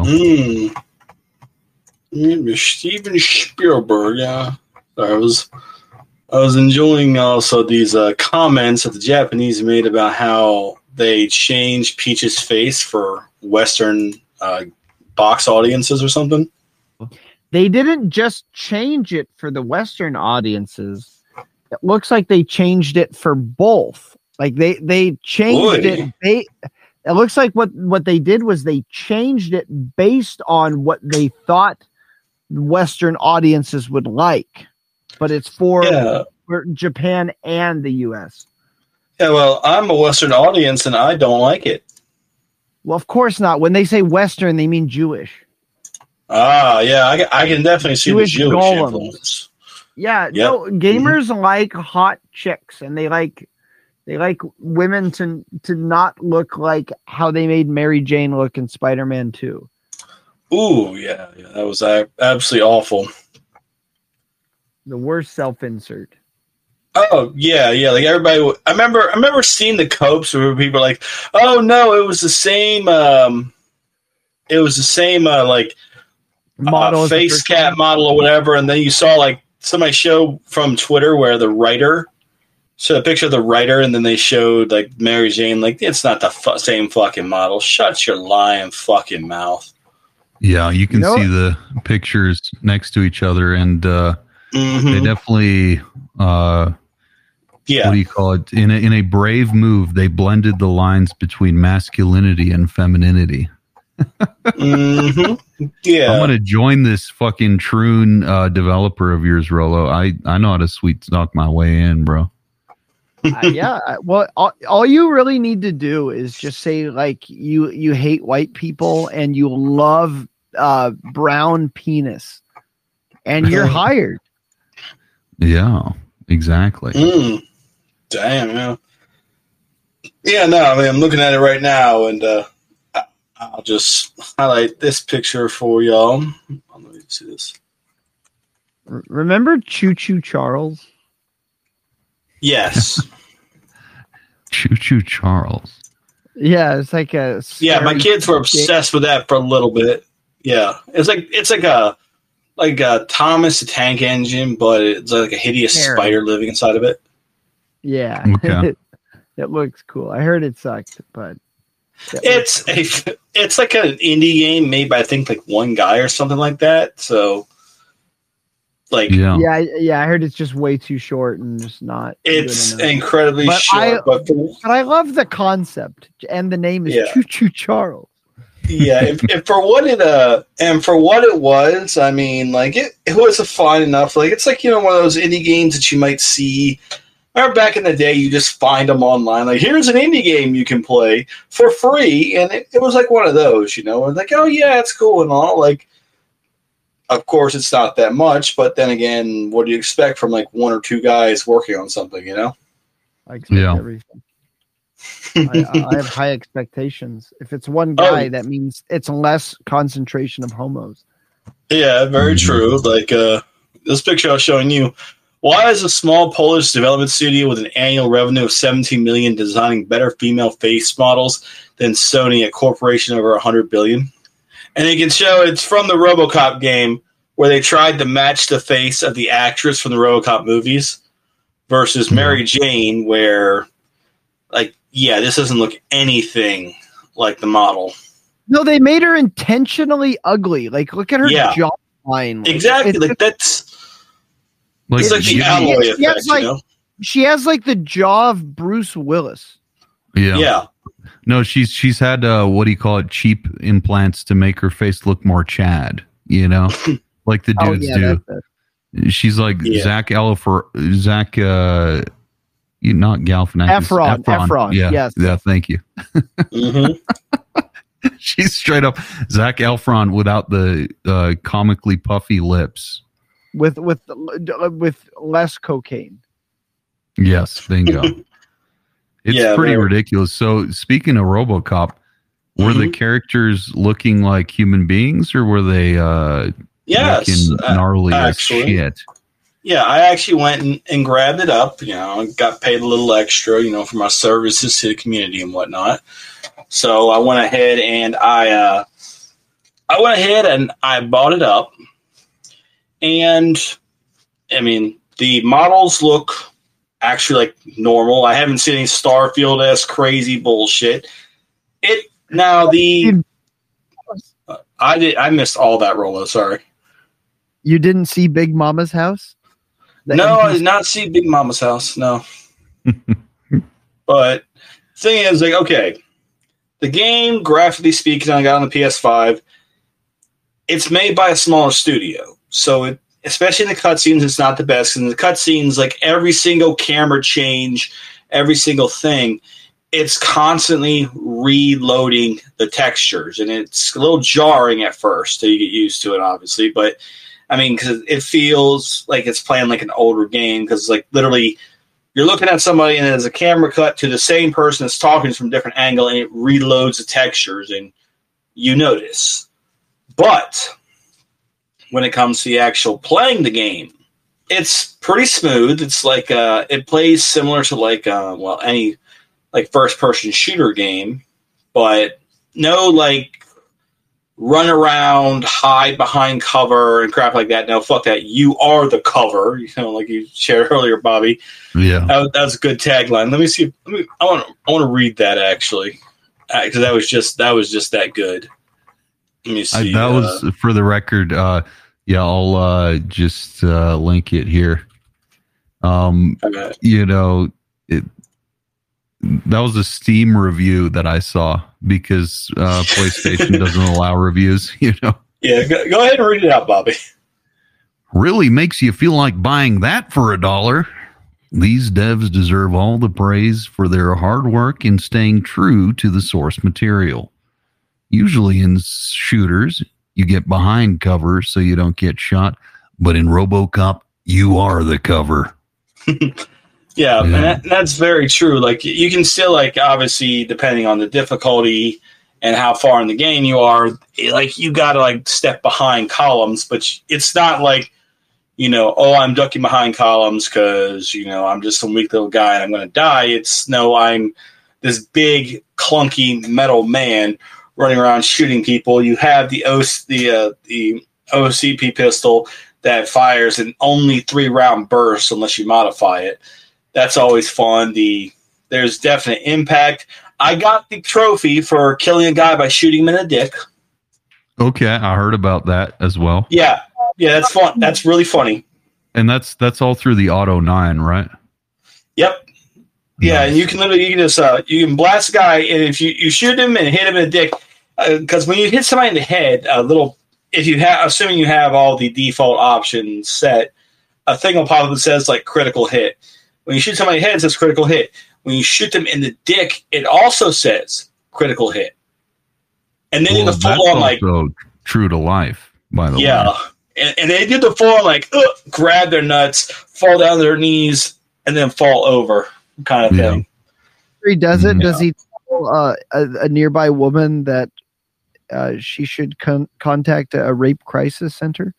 Steven Spielberg, yeah. I was enjoying also these comments that the Japanese made about how they changed Peach's face for Western box audiences or something. They didn't just change it for the Western audiences. It looks like they changed it for both. Like they changed it. It looks like what they did was they changed it based on what they thought Western audiences would like. But it's for Japan and the U.S. Yeah, well, I'm a Western audience and I don't like it. Well, of course not. When they say Western, they mean Jewish. Ah, yeah, I can definitely see the Jewish influence. Yeah, no, gamers like hot chicks, and they like women to not look like how they made Mary Jane look in Spider-Man 2. Ooh, yeah, that was absolutely awful. The worst self-insert. Oh yeah, like everybody. I remember seeing the Copes where people were like, "Oh no, it was the same. Like model face cat model or whatever." And then you saw like somebody show from Twitter where the writer showed a picture of the writer, and then they showed like Mary Jane. Like, it's not the same fucking model. Shut your lying fucking mouth. Yeah, you can see the pictures next to each other, and they definitely, what do you call it? In a brave move, they blended the lines between masculinity and femininity. Yeah, I'm gonna join this fucking Troon developer of yours, Rolo. I know how to sweet talk my way in, bro. Well, all you really need to do is just say like you hate white people and you love brown penis, and you're hired. Yeah, exactly. Damn, man. Yeah, no, I mean, I'm looking at it right now, and I'll just highlight this picture for y'all. Let me see this. Remember Choo Choo Charles? Yes. Choo Choo Charles. Yeah, it's like a... Yeah, my kids were obsessed with that for a little bit. Yeah. It's like a Thomas the Tank Engine, but it's like a hideous spider living inside of it. Yeah. Okay. It looks cool. I heard it sucked, but... It's like an indie game made by, I think, like one guy or something like that. So... Like yeah, I heard it's just way too short and just not. It's incredibly short, but I love the concept, and the name is Choo Choo Charles. Yeah, if for what it was, I mean, like it was a fine enough. Like it's like, you know, one of those indie games that you might see. Or back in the day, you just find them online. Like, here's an indie game you can play for free, and it was like one of those, you know, and like, oh yeah, it's cool and all, like. Of course, it's not that much, but then again, what do you expect from like one or two guys working on something, you know? I expect everything. I have high expectations. If it's one guy, that means it's less concentration of homos. Yeah, very true. Like this picture I was showing you. Why is a small Polish development studio with an annual revenue of $17 million designing better female face models than Sony, a corporation over $100 billion? And you can show it's from the RoboCop game where they tried to match the face of the actress from the RoboCop movies versus Mary Jane, where, like, yeah, this doesn't look anything like the model. No, they made her intentionally ugly. Like, look at her jawline. Like, exactly. Like, that's like, it's like the alloy effect, you know? She has, like, the jaw of Bruce Willis. Yeah. No, she's had what do you call it? Cheap implants to make her face look more Chad, you know, like the dudes do. She's like Zach not Galifianakis. Efron. Yeah, yes. Yeah, thank you. She's straight up Zac Efron without the comically puffy lips. With less cocaine. Yes, bingo. It's pretty ridiculous. So, speaking of RoboCop, were the characters looking like human beings, or were they looking gnarly as shit? Yeah, I actually went and grabbed it up. Got paid a little extra, for my services to the community and whatnot. So I went ahead and I bought it up. And I mean, the models look actually like normal. I haven't seen any Starfield-esque crazy bullshit. I missed all that, Rolo. Sorry. You didn't see Big Mama's house? No, I did not see Big Mama's house. No. But the thing is, like, okay, the game, graphically speaking, I got on the PS5. It's made by a smaller studio, so especially in the cutscenes, it's not the best. And the cutscenes, like every single camera change, every single thing, it's constantly reloading the textures, and it's a little jarring at first till you get used to it, obviously. But I mean, because it feels like it's playing like an older game, because like literally you're looking at somebody and there's a camera cut to the same person that's talking from a different angle, and it reloads the textures, and you notice. But when it comes to the actual playing the game, it's pretty smooth. It's like it plays similar to like any like first person shooter game, but no like run around, hide behind cover and crap like that. No, fuck that. You are the cover. Like you shared earlier, Bobby. Yeah, that was a good tagline. Let me see. I want to read that actually, because that was just that good. Let me see. That was for the record. Yeah, I'll just link it here. Okay. That was a Steam review that I saw, because PlayStation doesn't allow reviews, Yeah, go ahead and read it out, Bobby. Really makes you feel like buying that for $1. These devs deserve all the praise for their hard work in staying true to the source material. Usually in shooters, you get behind cover so you don't get shot, but in RoboCop, you are the cover. Yeah, and that's very true. Like, you can still, like, obviously, depending on the difficulty and how far in the game you are, like, you got to, like, step behind columns, but it's not like, I'm ducking behind columns because, I'm just some weak little guy and I'm going to die. It's, no, I'm this big, clunky metal man running around shooting people. You have the OCP pistol that fires in only 3-round bursts unless you modify it. That's always fun. There's definite impact. I got the trophy for killing a guy by shooting him in the dick. Okay, I heard about that as well. Yeah, that's fun. That's really funny. And that's all through the Auto 9, right? Yep. Yeah, nice. And you can blast a guy, and if you shoot him and hit him in the dick, because when you hit somebody in the head, assuming you have all the default options set, a thing will pop up that says like critical hit. When you shoot somebody in the head, it says critical hit. When you shoot them in the dick, it also says critical hit. And then the full on like true to life, by the way. Yeah, and they do the full on like grab their nuts, fall down to their knees, and then fall over kind of thing. He does it. Does he tell a nearby woman that she should contact a rape crisis center?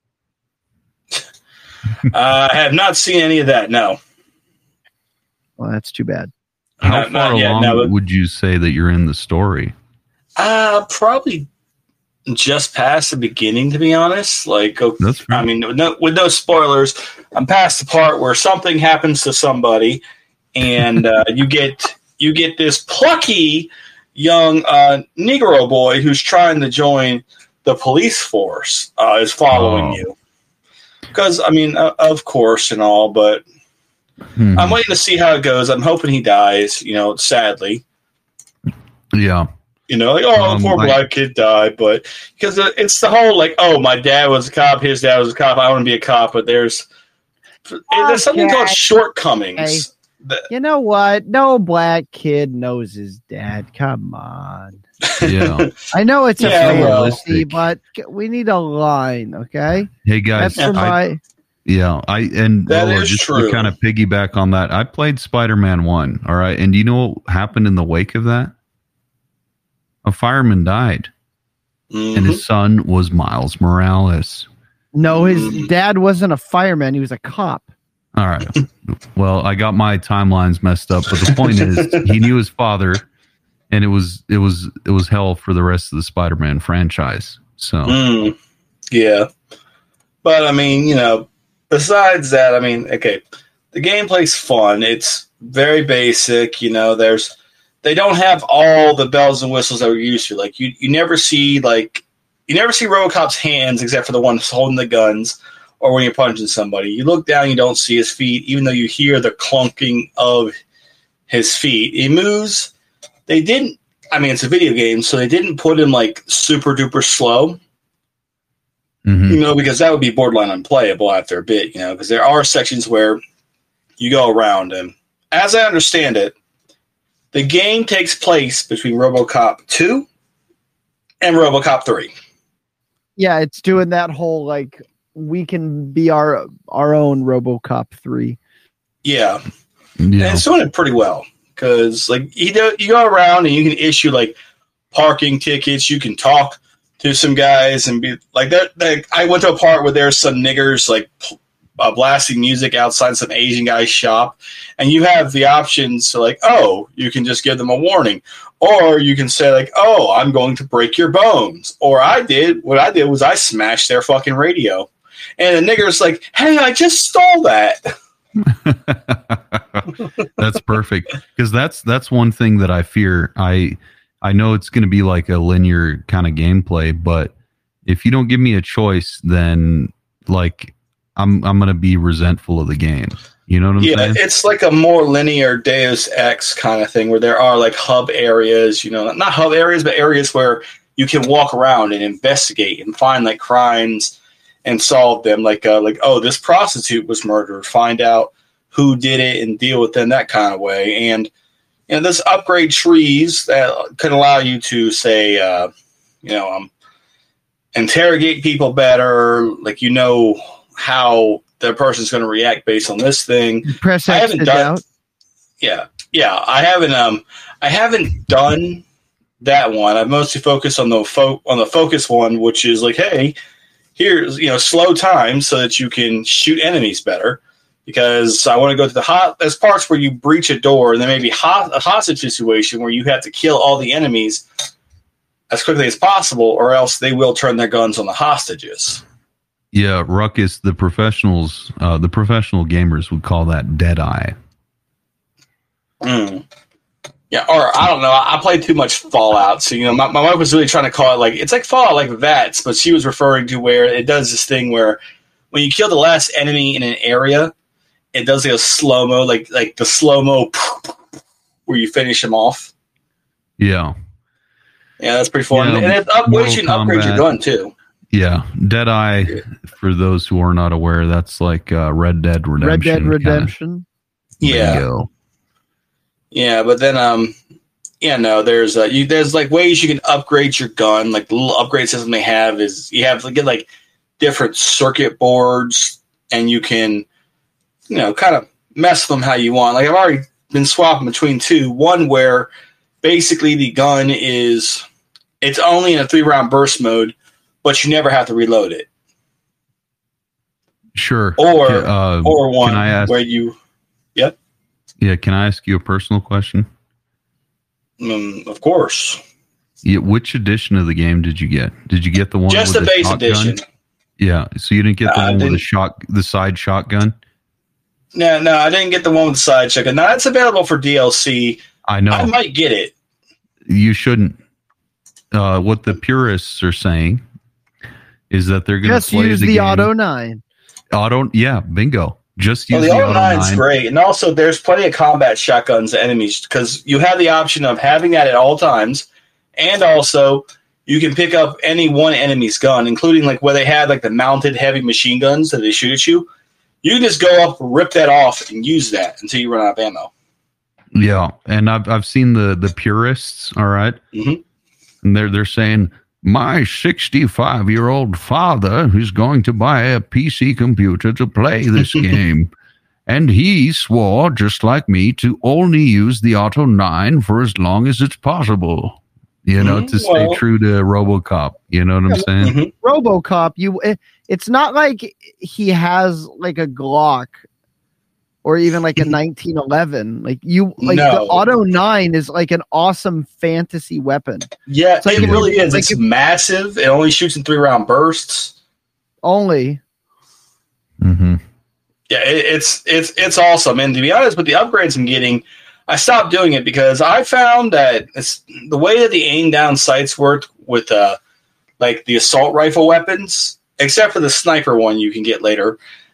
I have not seen any of that. No. Well, that's too bad. How far along would you say that you're in the story? Probably just past the beginning, to be honest. Like, I mean, with no spoilers, I'm past the part where something happens to somebody, and you get this plucky young Negro boy who's trying to join the police force is following you. Because, I mean, of course and all, but I'm waiting to see how it goes. I'm hoping he dies, sadly. Yeah. Poor black kid died, but because it's the whole like, my dad was a cop, his dad was a cop, I want to be a cop, but there's something called shortcomings. You know what? No black kid knows his dad. Come on. Yeah. I know it's a Yeah, fantasy, but we need a line, okay? Hey guys, That's for my. That Lola, is just true. to kind of piggyback on that, I played Spider-Man 1, all right? And do you know what happened in the wake of that? A fireman died, and his son was Miles Morales. No, his dad wasn't a fireman. He was a cop. All right. Well, I got my timelines messed up, but the point is, he knew his father, and it was hell for the rest of the Spider-Man franchise. So, yeah, but I mean, you know, besides that, I mean, okay, the gameplay's fun. It's very basic. You know, they don't have all the bells and whistles that we're used to. Like you never see RoboCop's hands except for the one holding the guns. Or when you're punching somebody, you look down, you don't see his feet, even though you hear the clunking of his feet. He moves. They didn't. I mean, it's a video game, so they didn't put him like super duper slow. You know, because that would be borderline unplayable after a bit. You know, because there are sections where you go around him. As I understand it, the game takes place between RoboCop 2 and RoboCop 3. Yeah, it's doing that whole like. We can be our own RoboCop 3. Yeah. And it's doing it pretty well because like you go around and you can issue like parking tickets. You can talk to some guys and be like that. I went to a part where there's some niggers like blasting music outside some Asian guy's shop, and you have the options to like, oh, you can just give them a warning, or you can say like, oh, I'm going to break your bones, or what I did was I smashed their fucking radio. And the nigger's like, hey, I just stole that. That's perfect. Because that's one thing that I fear. I know it's going to be like a linear kind of gameplay, but if you don't give me a choice, then like I'm going to be resentful of the game. You know what I'm saying? Yeah, it's like a more linear Deus Ex kind of thing where there are like hub areas, you know, not hub areas, but areas where you can walk around and investigate and find like crimes and solve them, like oh, this prostitute was murdered. Find out who did it and deal with them that kind of way. And you know, there's upgrade trees that can allow you to say, interrogate people better. Like you know how the person's going to react based on this thing. Press X to doubt. Yeah. I haven't done that one. I've mostly focused on the focus one, which is like, hey. Here's, slow time so that you can shoot enemies better. Because I want to go to there's parts where you breach a door and there may be a hostage situation where you have to kill all the enemies as quickly as possible, or else they will turn their guns on the hostages. Yeah, Ruckus, the professional gamers would call that Deadeye. Yeah, or I don't know. I played too much Fallout, so my wife was really trying to call it like it's like Fallout, like VATS, but she was referring to where it does this thing where when you kill the last enemy in an area, it does like a slow mo, like the slow mo where you finish them off. Yeah, that's pretty fun, and it ways you can upgrade your gun too. Yeah, Deadeye. For those who are not aware, that's like Red Dead Redemption. Red Dead Redemption. Yeah. Bingo. Yeah, but then there's like ways you can upgrade your gun. Like the little upgrade system they have is you have to get like different circuit boards, and you can kind of mess them how you want. Like I've already been swapping between two. One where basically the gun it's only in a 3-round burst mode, but you never have to reload it. Sure. Or one where you. Yep. Yeah, can I ask you a personal question? Of course. Yeah, which edition of the game did you get? Did you get the one just with the base shotgun? edition? Yeah, so you didn't get the one with the side shotgun? No, I didn't get the one with the side shotgun. Now that's available for DLC. I know. I might get it. You shouldn't. What the purists are saying is that they're going to play use the Auto 9. Yeah, bingo. Just use the Auto 9. is great, and also there's plenty of combat shotguns to enemies because you have the option of having that at all times, and also you can pick up any one enemy's gun, including like where they had like the mounted heavy machine guns that they shoot at you. You can just go up, rip that off, and use that until you run out of ammo. Yeah, and I've seen the purists, all right? Mm-hmm. And they're saying, my 65-year-old father is going to buy a PC computer to play this game. And he swore, just like me, to only use the Auto 9 for as long as it's possible. You know, to stay true to RoboCop. You know what I'm saying? Mm-hmm. RoboCop, it's not like he has like a Glock or even like a 1911. The Auto 9 is like an awesome fantasy weapon. Yeah, it's like it really is. It's massive. It only shoots in 3-round bursts. Only. Mm-hmm. Yeah, it's awesome. And to be honest, with the upgrades I'm getting, I stopped doing it because I found that the way that the aim down sights worked with like the assault rifle weapons, except for the sniper one you can get later,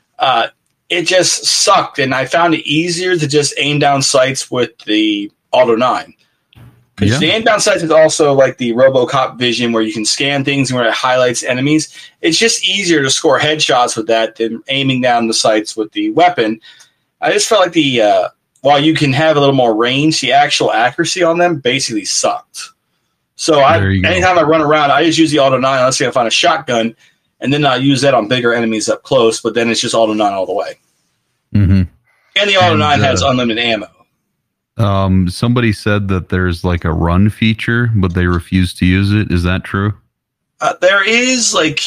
it just sucked. And I found it easier to just aim down sights with the Auto 9. Because the aim down sights is also like the RoboCop vision where you can scan things and where it highlights enemies. It's just easier to score headshots with that than aiming down the sights with the weapon. I just felt like while you can have a little more range, the actual accuracy on them basically sucked. So anytime I run around, I just use the Auto 9 unless I find a shotgun, and then I use that on bigger enemies up close, but then it's just Auto 9 all the way. Mm-hmm. And the Auto 9 has unlimited ammo. Somebody said that there's like a run feature, but they refuse to use it. Is that true? There is like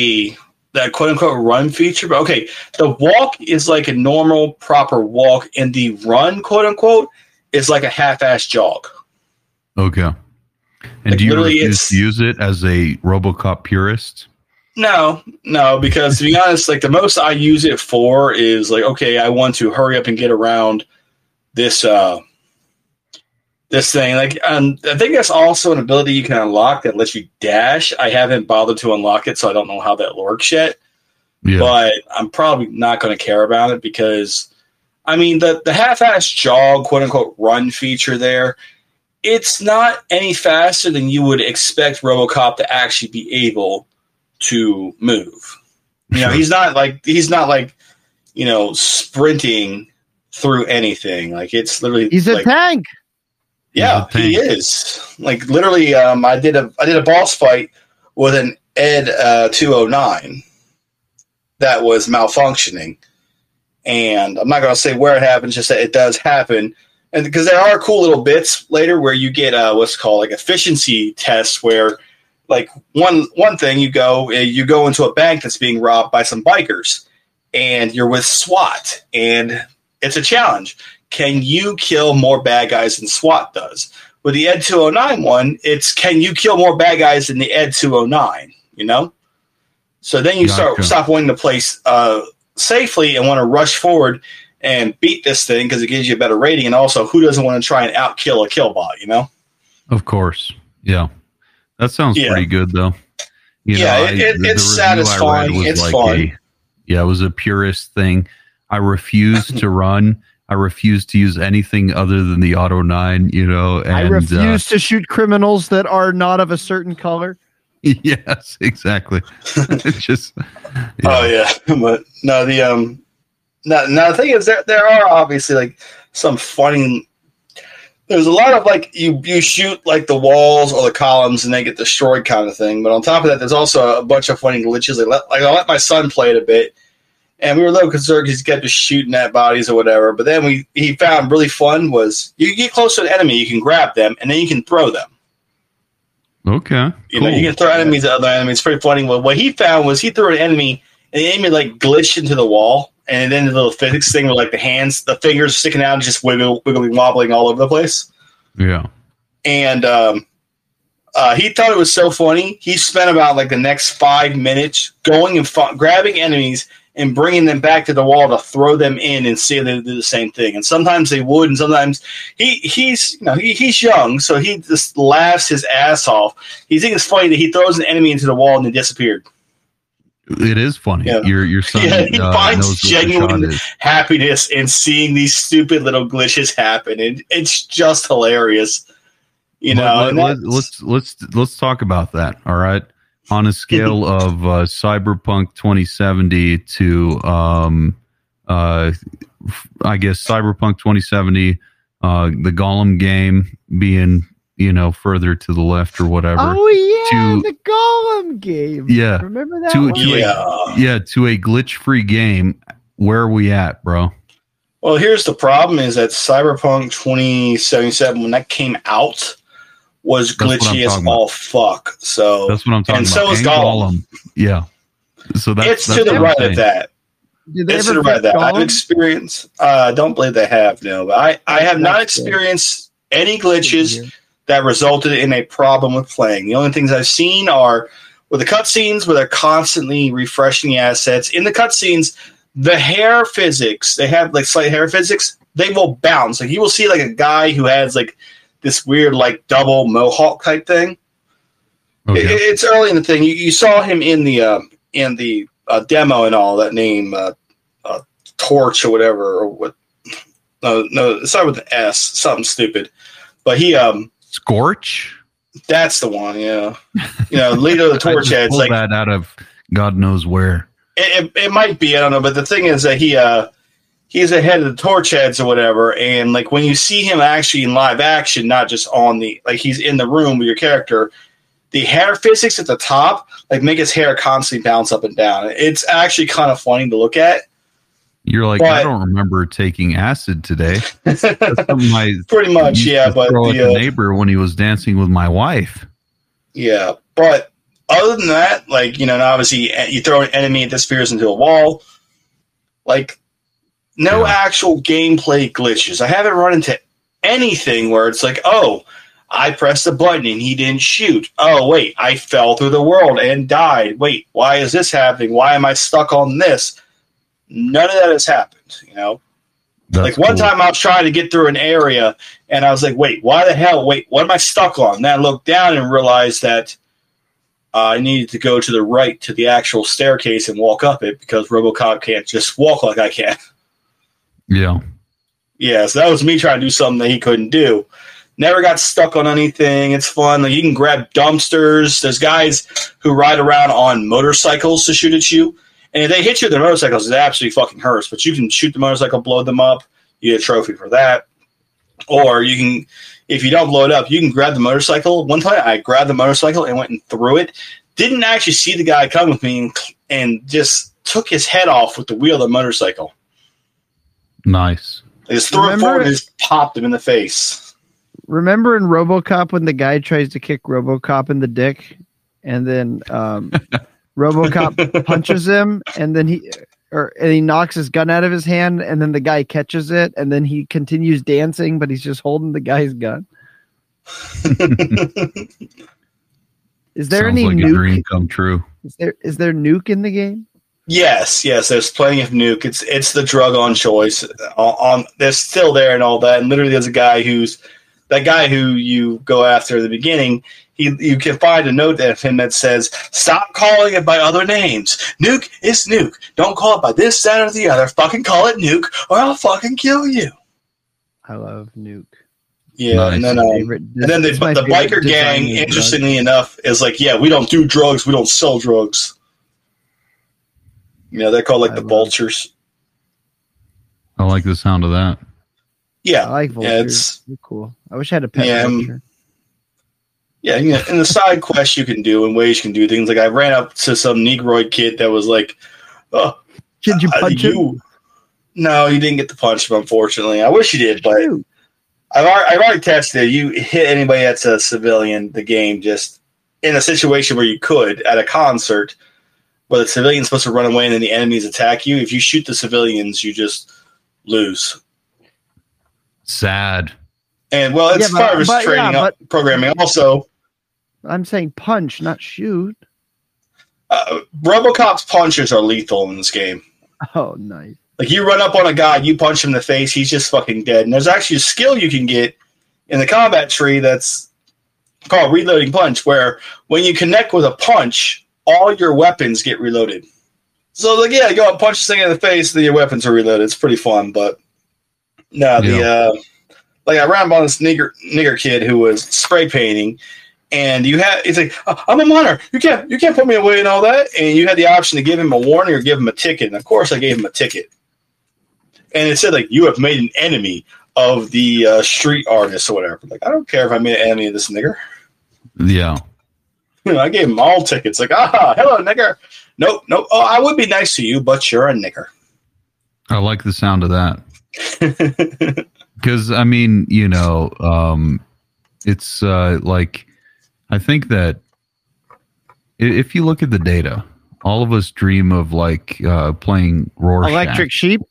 that quote unquote run feature, but okay, the walk is like a normal, proper walk, and the run, quote unquote, is like a half-ass jog. Okay. And do you refuse to use it as a RoboCop purist? No, because to be honest, like the most I use it for is like, okay, I want to hurry up and get around this thing. Like, I think that's also an ability you can unlock that lets you dash. I haven't bothered to unlock it, so I don't know how that works yet. Yeah. But I'm probably not going to care about it because, I mean, the half-ass jog, quote-unquote, run feature there, it's not any faster than you would expect RoboCop to actually be able to move. You know, he's not like, you know, sprinting through anything. Like, it's literally... He's a tank! Yeah, he is. Like, literally, I did a boss fight with an Ed 209 that was malfunctioning. And I'm not going to say where it happens, just that it does happen. And because there are cool little bits later where you get what's called like efficiency tests where, like, one thing you go into a bank that's being robbed by some bikers, and you're with SWAT, and it's a challenge. Can you kill more bad guys than SWAT does? With the Ed 209 one, it's can you kill more bad guys than the Ed 209? You know, so then you stop wanting to play safely and want to rush forward and beat this thing because it gives you a better rating. And also, who doesn't want to try and outkill a killbot? You know, of course, yeah. That sounds pretty good, though. It's satisfying. It's like fun. It was a purist thing. I refuse to run. I refuse to use anything other than the Auto 9, you know. And, I refuse to shoot criminals that are not of a certain color. Yes, exactly. It's just... Yeah. Oh, yeah. But no, the thing is, there are obviously, like, some funny... There's a lot of, like, you shoot, like, the walls or the columns and they get destroyed kind of thing. But on top of that, there's also a bunch of funny glitches. I let my son play it a bit. And we were a little concerned because he kept just shooting at bodies or whatever. But then he found really fun was you get close to an enemy, you can grab them, and then you can throw them. Okay. You know, you can throw enemies at other enemies. It's pretty funny. Well, what he found was he threw an enemy, and the enemy, like, glitched into the wall. And then the little physics thing with, like, the fingers sticking out and just wiggling, wobbling all over the place. Yeah. And he thought it was so funny. He spent about, like, the next 5 minutes going and grabbing enemies and bringing them back to the wall to throw them in and see if they do the same thing. And sometimes they would, and sometimes he's young, so he just laughs his ass off. He thinks it's funny that he throws an enemy into the wall and they disappeared. It is funny. Yeah. Your son he finds genuine happiness in seeing these stupid little glitches happen, and it's just hilarious. You know. Let's talk about that. All right. On a scale of Cyberpunk 2070 to I guess Cyberpunk 2070, the Gollum game being, further to the left or whatever. Oh yeah, the Gollum game. Yeah. Remember that To one? a glitch-free game. Where are we at, bro? Well, here's the problem: is that Cyberpunk 2077, when that came out, was glitchy as all fuck. So that's what I'm talking about. And so is Gollum. Yeah. So it's to the right of that. It's to the right of that. I've experienced. Don't believe they have, no. But I have not experienced any glitches that resulted in a problem with playing. The only things I've seen are with the cutscenes, where they're constantly refreshing the assets. In the cutscenes, the hair physics, they have like slight hair physics. They will bounce. Like you will see like a guy who has like this weird like double mohawk type thing. Okay. It's early in the thing. You saw him in the demo and all that name Torch or whatever or what. No, it's not with an S. Something stupid. But he Scorch. That's the one. Yeah. Leader of the Torch heads. Like that out of God knows where. It might be, I don't know, but the thing is that he's the head of the Torch heads or whatever, and like when you see him actually in live action, not just on he's in the room with your character, the hair physics at the top make his hair constantly bounce up and down. It's actually kind of funny to look at. You're like, I don't remember taking acid today. That's pretty much, yeah. But the neighbor when he was dancing with my wife. Yeah, but. Other than that, obviously you throw an enemy that disappears into a wall. No actual gameplay glitches. I haven't run into anything where it's like, oh, I pressed the button and he didn't shoot. Oh, wait, I fell through the world and died. Wait, why is this happening? Why am I stuck on this? None of that has happened, That's one time I was trying to get through an area and I was like, wait, why the hell? Wait, what am I stuck on? And then I looked down and realized that I needed to go to the right to the actual staircase and walk up it because RoboCop can't just walk like I can. Yeah. Yeah, so that was me trying to do something that he couldn't do. Never got stuck on anything. It's fun. You can grab dumpsters. There's guys who ride around on motorcycles to shoot at you. And if they hit you with their motorcycles, it absolutely fucking hurts. But you can shoot the motorcycle, blow them up. You get a trophy for that. Or you can... If you don't blow it up, you can grab the motorcycle. One time I grabbed the motorcycle and went and threw it. Didn't actually see the guy come with me and just took his head off with the wheel of the motorcycle. Nice. I just threw it forward and just popped him in the face. Remember in RoboCop when the guy tries to kick RoboCop in the dick and then RoboCop punches him and then he knocks his gun out of his hand, and then the guy catches it, and then he continues dancing, but he's just holding the guy's gun. Is there any nuke? A dream come true. Is there nuke in the game? Yes. There's plenty of nuke. It's the drug on choice. They're still there and all that. And literally, there's a guy who you go after at the beginning. You can find a note of him that says, "Stop calling it by other names. Nuke is nuke. Don't call it by this, that, or the other. Fucking call it nuke, or I'll fucking kill you." I love nuke. Yeah, nice. And then the biker gang, interestingly enough, is like, yeah, we don't do drugs. We don't sell drugs. They're called the vultures. I like the sound of that. Yeah, I like vultures. They're cool. I wish I had a pet vulture. Yeah, in the side quests you can do and ways you can do things. I ran up to some Negroid kid that was like, "Oh, did you punch him?" No, you didn't get to punch him, unfortunately. I wish you did, but I've already tested it. You hit anybody that's a civilian, the game just in a situation where you could at a concert where the civilian's supposed to run away and then the enemies attack you. If you shoot the civilians, you just lose. Sad. And it's part of his training programming. Also, I'm saying punch, not shoot. RoboCop's punches are lethal in this game. Oh, nice. You run up on a guy, you punch him in the face, he's just fucking dead. And there's actually a skill you can get in the combat tree that's called Reloading Punch, where when you connect with a punch, all your weapons get reloaded. So, you go up, punch this thing in the face, then your weapons are reloaded. It's pretty fun, but no, I ran up on this nigger kid who was spray painting, and he's like, "I'm a minor. You can't put me away and all that." And you had the option to give him a warning or give him a ticket. And of course, I gave him a ticket. and it said like you have made an enemy of the street artist or whatever. Like, I don't care if I made an enemy of this nigger. Yeah. I gave him all tickets. Like, hello, nigger. Nope. Oh, I would be nice to you, but you're a nigger. I like the sound of that. Because, I mean, it's like, I think that if you look at the data, all of us dream of like playing Rorschach. Electric Sheep?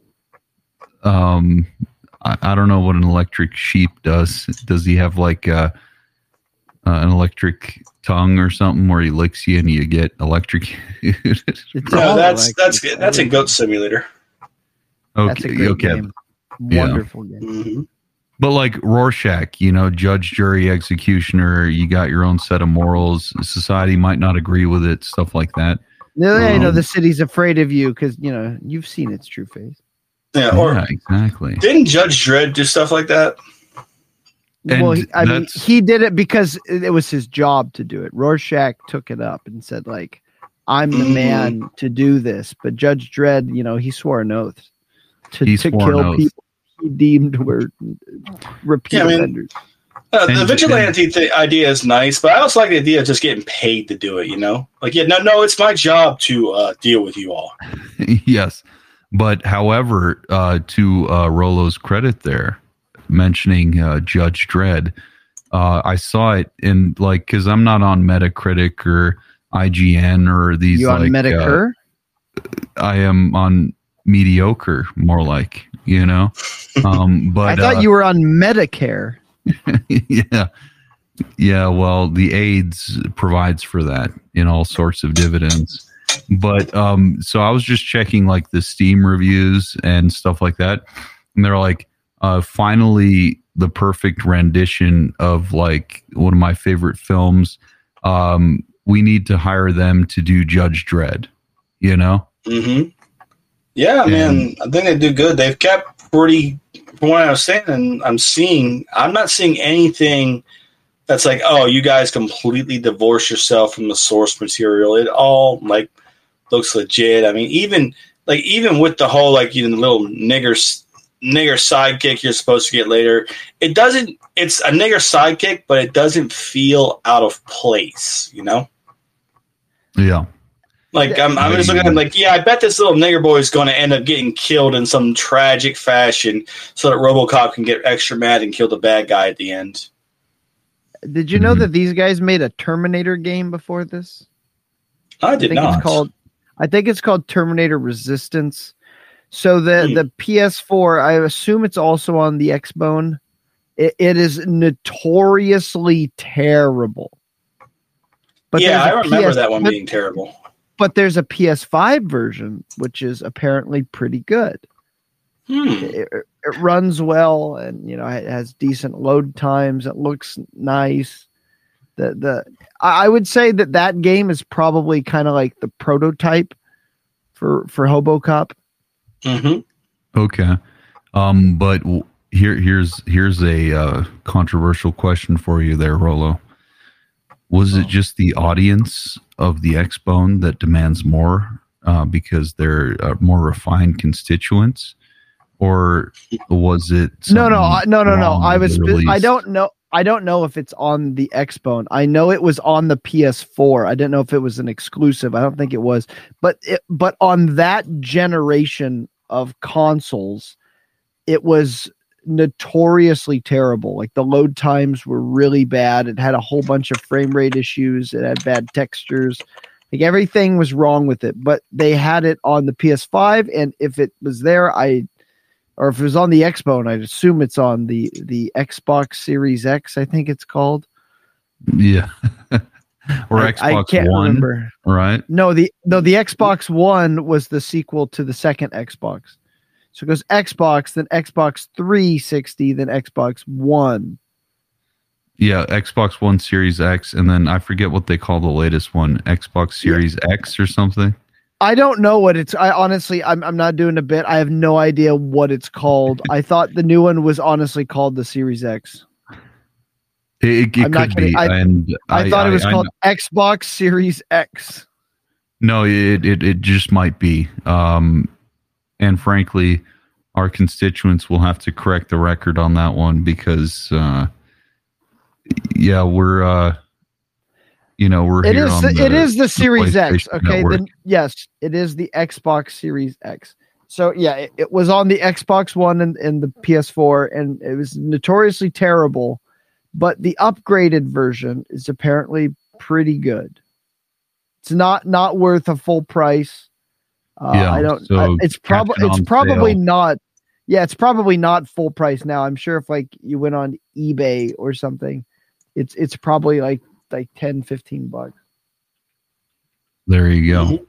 I don't know what an electric sheep does. Does he have like an electric tongue or something where he licks you and you get electrocuted? No, that's a Goat Simulator. Okay, That's a great game. Wonderful game. Mm-hmm. But like Rorschach, judge, jury, executioner, you got your own set of morals. Society might not agree with it, stuff like that. No, the city's afraid of you because you've seen its true face. Yeah, exactly. Didn't Judge Dredd do stuff like that? And well, he did it because it was his job to do it. Rorschach took it up and said, like, I'm the man to do this. But Judge Dredd, he swore an oath to kill people he deemed were repeat offenders. The vigilante idea is nice, but I also like the idea of just getting paid to do it, Like, no, it's my job to deal with you all. Yes. But however, to Rollo's credit there, mentioning Judge Dredd, I saw it in like, because I'm not on Metacritic or IGN or these. You on Medicare? I am on mediocre, more like, But I thought you were on Medicare. Yeah. Well, the AIDS provides for that in all sorts of dividends. But so I was just checking like the Steam reviews and stuff like that, and they're like, finally the perfect rendition of like one of my favorite films. We need to hire them to do Judge Dredd, Mm-hmm. Yeah, man, I think they do good. They've kept pretty, from what I was saying, and I'm not seeing anything that's like, oh, you guys completely divorce yourself from the source material. It all like looks legit. I mean, even with the whole like the little nigger sidekick you're supposed to get later, it doesn't. It's a nigger sidekick, but it doesn't feel out of place. Yeah. Like I'm just looking at him like, I bet this little nigger boy is going to end up getting killed in some tragic fashion, so that RoboCop can get extra mad and kill the bad guy at the end. Did you know that these guys made a Terminator game before this? I did not. I think it's called Terminator Resistance. So the PS4, I assume it's also on the Xbone. It is notoriously terrible. But I remember that one being terrible. But there's a PS5 version, which is apparently pretty good. It runs well, and it has decent load times. It looks nice. I would say that game is probably kind of like the prototype for HoboCop. Mm-hmm. Okay, but here's a controversial question for you there, Rollo. Was it just the audience of the Xbone that demands more because they're more refined constituents, or was it? No. I don't know if it's on the Xbone. I know it was on the PS4. I didn't know if it was an exclusive. I don't think it was. But on that generation of consoles, it was notoriously terrible. Like the load times were really bad. It had a whole bunch of frame rate issues. It had bad textures. Like everything was wrong with it. But they had it on the PS5, and if it was there, or if it was on the Xbone, I'd assume it's on the Xbox Series X, I think it's called. Yeah. Or Xbox I can't One, remember. Right? No, the Xbox One was the sequel to the second Xbox. So it goes Xbox, then Xbox 360, then Xbox One. Yeah, Xbox One Series X, and then I forget what they call the latest one, Xbox Series X or something. I don't know what it's. I honestly, I'm not doing a bit. I have no idea what it's called. I thought the new one was honestly called the Series X. It could be. I thought it was called Xbox Series X. No, it just might be. And frankly, our constituents will have to correct the record on that one because, we're we're here on it is the Series X. Okay, yes, it is the Xbox Series X. So yeah, it was on the Xbox One and the PS4, and it was notoriously terrible. But the upgraded version is apparently pretty good. It's not worth a full price. It's probably not. Yeah, it's probably not full price now. I'm sure if like you went on eBay or something, it's probably like $10-15. There you go. Mm-hmm.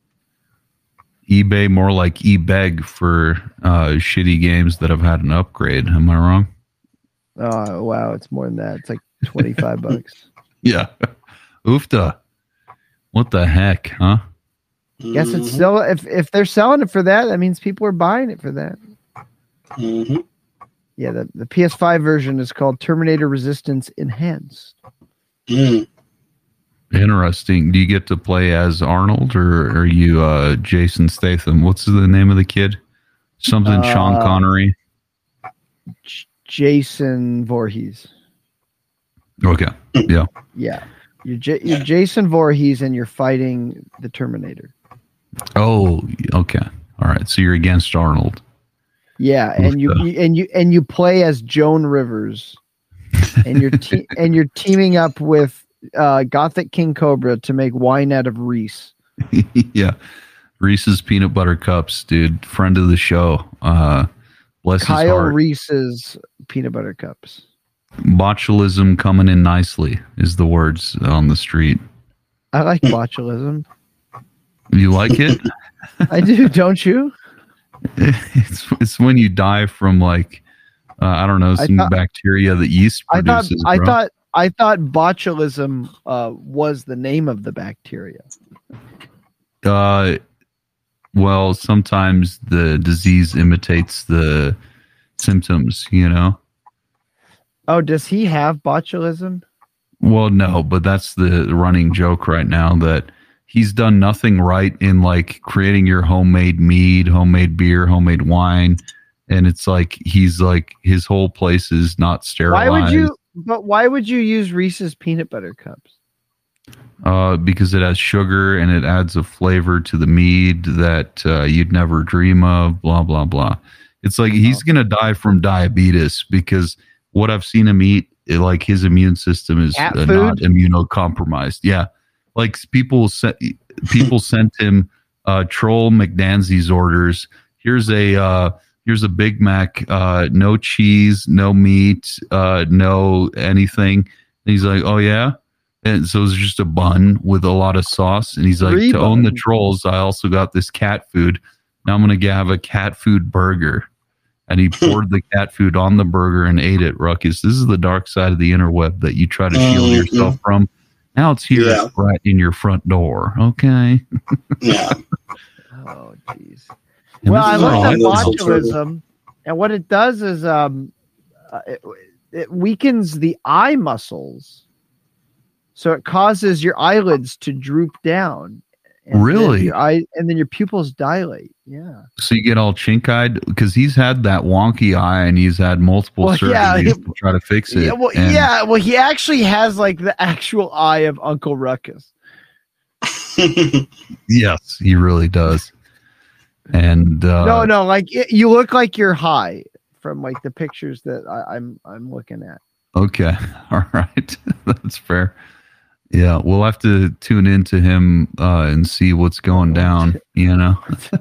eBay more like eBeg for shitty games that have had an upgrade. Am I wrong? Oh wow, it's more than that. It's like $25. Yeah. Oofta. What the heck, huh? Guess it's still if they're selling it for that means people are buying it for that. Mm-hmm. Yeah, the PS5 version is called Terminator Resistance Enhanced. Mm. Interesting. Do you get to play as Arnold or are you Jason Statham? What's the name of the kid? Something Sean Connery. Jason Voorhees. Okay. Yeah. Yeah. You're Jason Voorhees and you're fighting the Terminator. Oh, okay. All right. So you're against Arnold. Yeah, and you play as Joan Rivers, and you're teaming up with Gothic King Cobra to make wine out of Reese. Yeah, Reese's peanut butter cups, dude. Friend of the show. Bless Kyle his heart. Reese's peanut butter cups. Botulism coming in nicely is the words on the street. I like botulism. You like it? I do, don't you? It's when you die from like I don't know, some bacteria that yeast produces. I thought botulism was the name of the bacteria. Well, sometimes the disease imitates the symptoms, you know. Oh, does he have botulism? Well, no, but that's the running joke right now that he's done nothing right in like creating your homemade mead, homemade beer, homemade wine. And it's like, he's like, his whole place is not sterilized. Why would you use Reese's peanut butter cups? Because it has sugar and it adds a flavor to the mead that you'd never dream of, blah, blah, blah. It's like, he's going to die from diabetes because what I've seen him eat, like his immune system is not immunocompromised. Yeah. Like people sent him Troll McDanzy's orders. Here's a Big Mac, no cheese, no meat, no anything. And he's like, oh yeah, and so it's just a bun with a lot of sauce. And he's like, to own the trolls, I also got this cat food. Now I'm gonna have a cat food burger. And he poured the cat food on the burger and ate it. Ruckus, this is the dark side of the interweb that you try to shield yourself from. Now it's here right in your front door. Okay. Yeah. Oh, jeez. Well, I looked at botulism, and what it does is it weakens the eye muscles. So it causes your eyelids to droop down. And really? Then your pupils dilate. Yeah. So you get all chink-eyed because he's had that wonky eye and he's had multiple surgeries to try to fix it. Yeah, well, he actually has like the actual eye of Uncle Ruckus. Yes, he really does. And no, like you look like you're high from like the pictures that I'm looking at. Okay, all right, that's fair. Yeah, we'll have to tune into him and see what's going down, you know?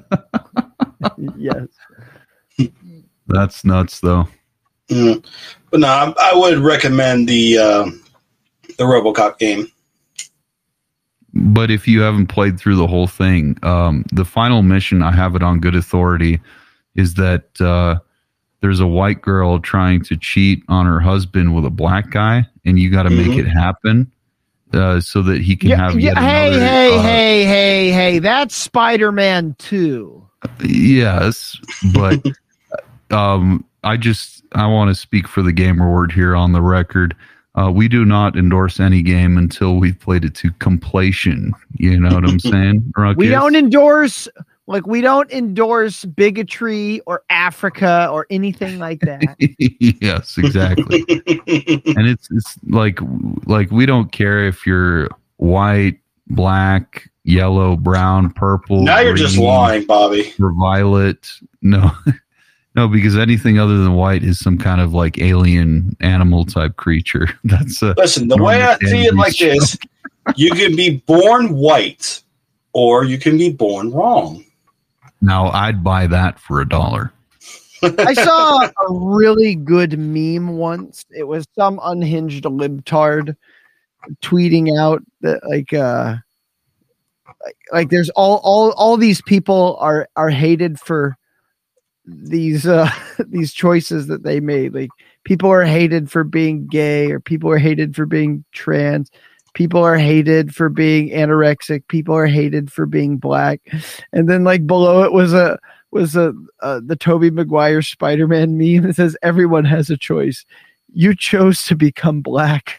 Yes. That's nuts, though. Mm. But no, I would recommend the RoboCop game. But if you haven't played through the whole thing, the final mission, I have it on good authority, is that there's a white girl trying to cheat on her husband with a black guy, and you got to make it happen. So that he can have yet another... Hey, that's Spider-Man 2. Yes, but I want to speak for the Gamer Word here on the record. We do not endorse any game until we've played it to completion. You know what I'm saying? We don't endorse Like, we don't endorse bigotry or Africa or anything like that. Yes, exactly. And it's like we don't care if you're white, black, yellow, brown, purple. Now you're just lying, Bobby. Or violet. No. No, because anything other than white is some kind of like alien animal type creature. That's listen. The way I see it like this, you can be born white, or you can be born wrong. Now I'd buy that for $1. I saw a really good meme once. It was some unhinged libtard tweeting out that like there's all these people are hated for these choices that they made. Like, people are hated for being gay, or people are hated for being trans. People are hated for being anorexic. People are hated for being black. And then, like, below it was the Tobey Maguire Spider-Man meme that says, "Everyone has a choice. You chose to become black."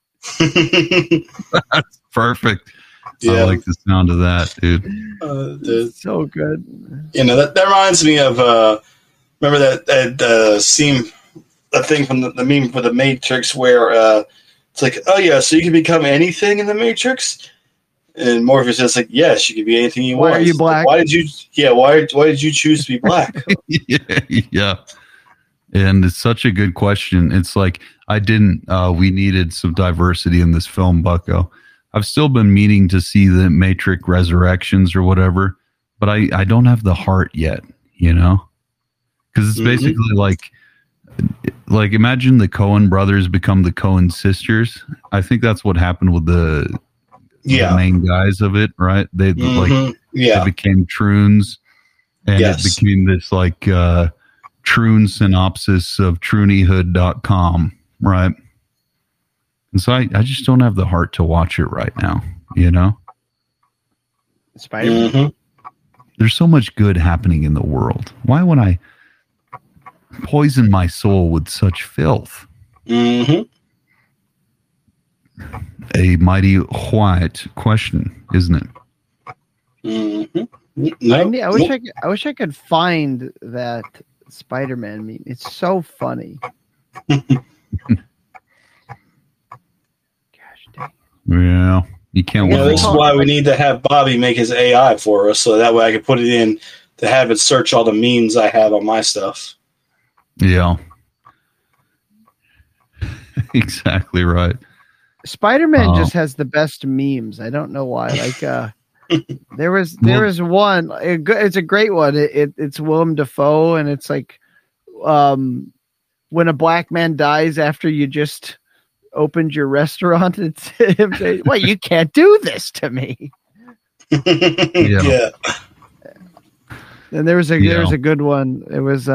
That's perfect. Yeah. I like the sound of that, dude. So good. You know, that reminds me of remember that scene, that thing from the meme for the Matrix where it's like, oh yeah, so you can become anything in the Matrix, and Morpheus says like, yes, you can be anything you want. Why are you black? Why did you choose to be black? Yeah. And it's such a good question. It's like, we needed some diversity in this film, Bucko. I've still been meaning to see the Matrix Resurrections or whatever, but I don't have the heart yet, you know? Because it's basically like imagine the Coen brothers become the Coen sisters. I think that's what happened with the main guys of it, right? They they became Troons, and it became this like Troon synopsis of Troonyhood.com, right? And so I just don't have the heart to watch it right now, you know? Spider-Man. Mm-hmm. There's so much good happening in the world. Why would I poison my soul with such filth? Mm-hmm. A mighty white question, isn't it? Mm-hmm. No, I wish I could find that Spider-Man meme. It's so funny. Yeah, you can't. This is why we need to have Bobby make his AI for us, so that way I can put it in to have it search all the memes I have on my stuff. Yeah, exactly right. Spider-Man just has the best memes. I don't know why. Like, there was one. It's a great one. It's Willem Dafoe, and it's like, when a black man dies after you just opened your restaurant, it's him saying, "Well, you can't do this to me." Yeah. And there was a good one. It was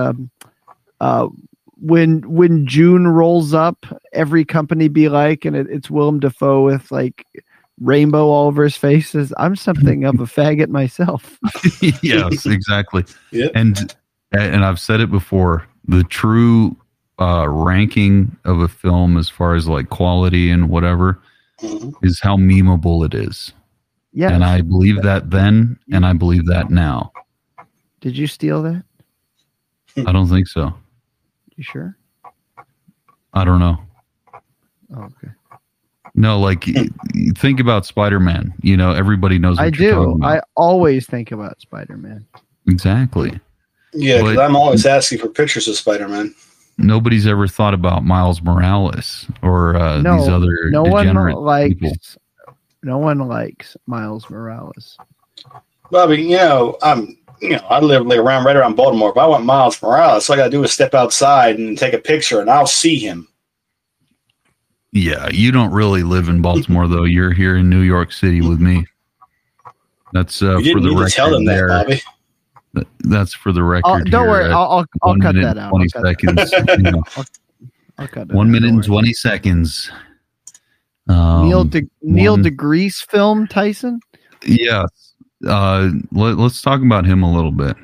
when June rolls up, every company be like, and it's Willem Dafoe with like rainbow all over his face. Says, "I'm something of a faggot myself." Yes, exactly. Yep. And I've said it before. The true ranking of a film as far as like quality and whatever is how memeable it is. Yeah. And I believe that then, and I believe that now. Did you steal that? I don't think so. You sure? I don't know. Oh, okay. No, like think about Spider-Man. You know, everybody knows what you're talking about. I always think about Spider-Man. Exactly. Yeah, because I'm always asking for pictures of Spider-Man. Nobody's ever thought about Miles Morales or these other degenerate people. No one likes Miles Morales. Bobby, I live right around Baltimore. If I want Miles Morales, all I got to do is step outside and take a picture, and I'll see him. Yeah, you don't really live in Baltimore, though. You're here in New York City with me. That's for the record. Tell them that, Bobby. That's for the record. Don't worry, I'll cut that out. 20 seconds. I'll cut that 1 minute and 20 seconds. Neil deGrasse film, Tyson? Yes. Let's talk about him a little bit.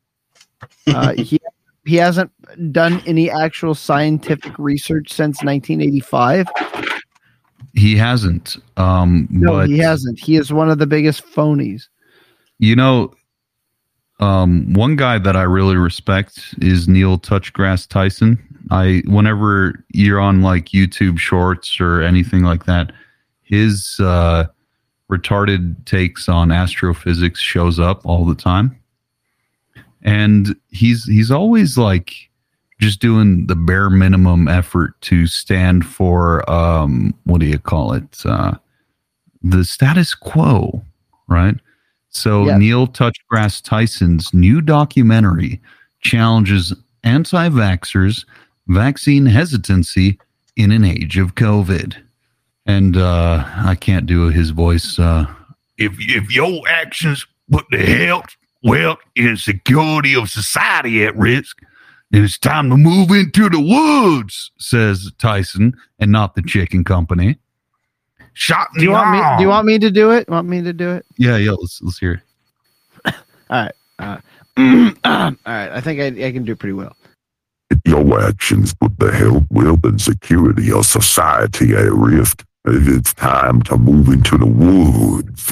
He hasn't done any actual scientific research since 1985. He hasn't. No, he hasn't. He is one of the biggest phonies. You know, One guy that I really respect is Neil Touchgrass Tyson. Whenever you're on like YouTube Shorts or anything like that, his retarded takes on astrophysics shows up all the time, and he's always like just doing the bare minimum effort to stand for what do you call it? The status quo, right? So yes. Neil Touchgrass Tyson's new documentary challenges anti-vaxxers' vaccine hesitancy in an age of COVID. And I can't do his voice. If your actions put the health, wealth, and security of society at risk, then it's time to move into the woods, says Tyson, and not the chicken company. Shot in the arm. Do you want me to do it? Want me to do it? Yeah. Let's hear it. All right. All right. I think I can do pretty well. Your actions put the health, wealth, and security of society at risk. It's time to move into the woods.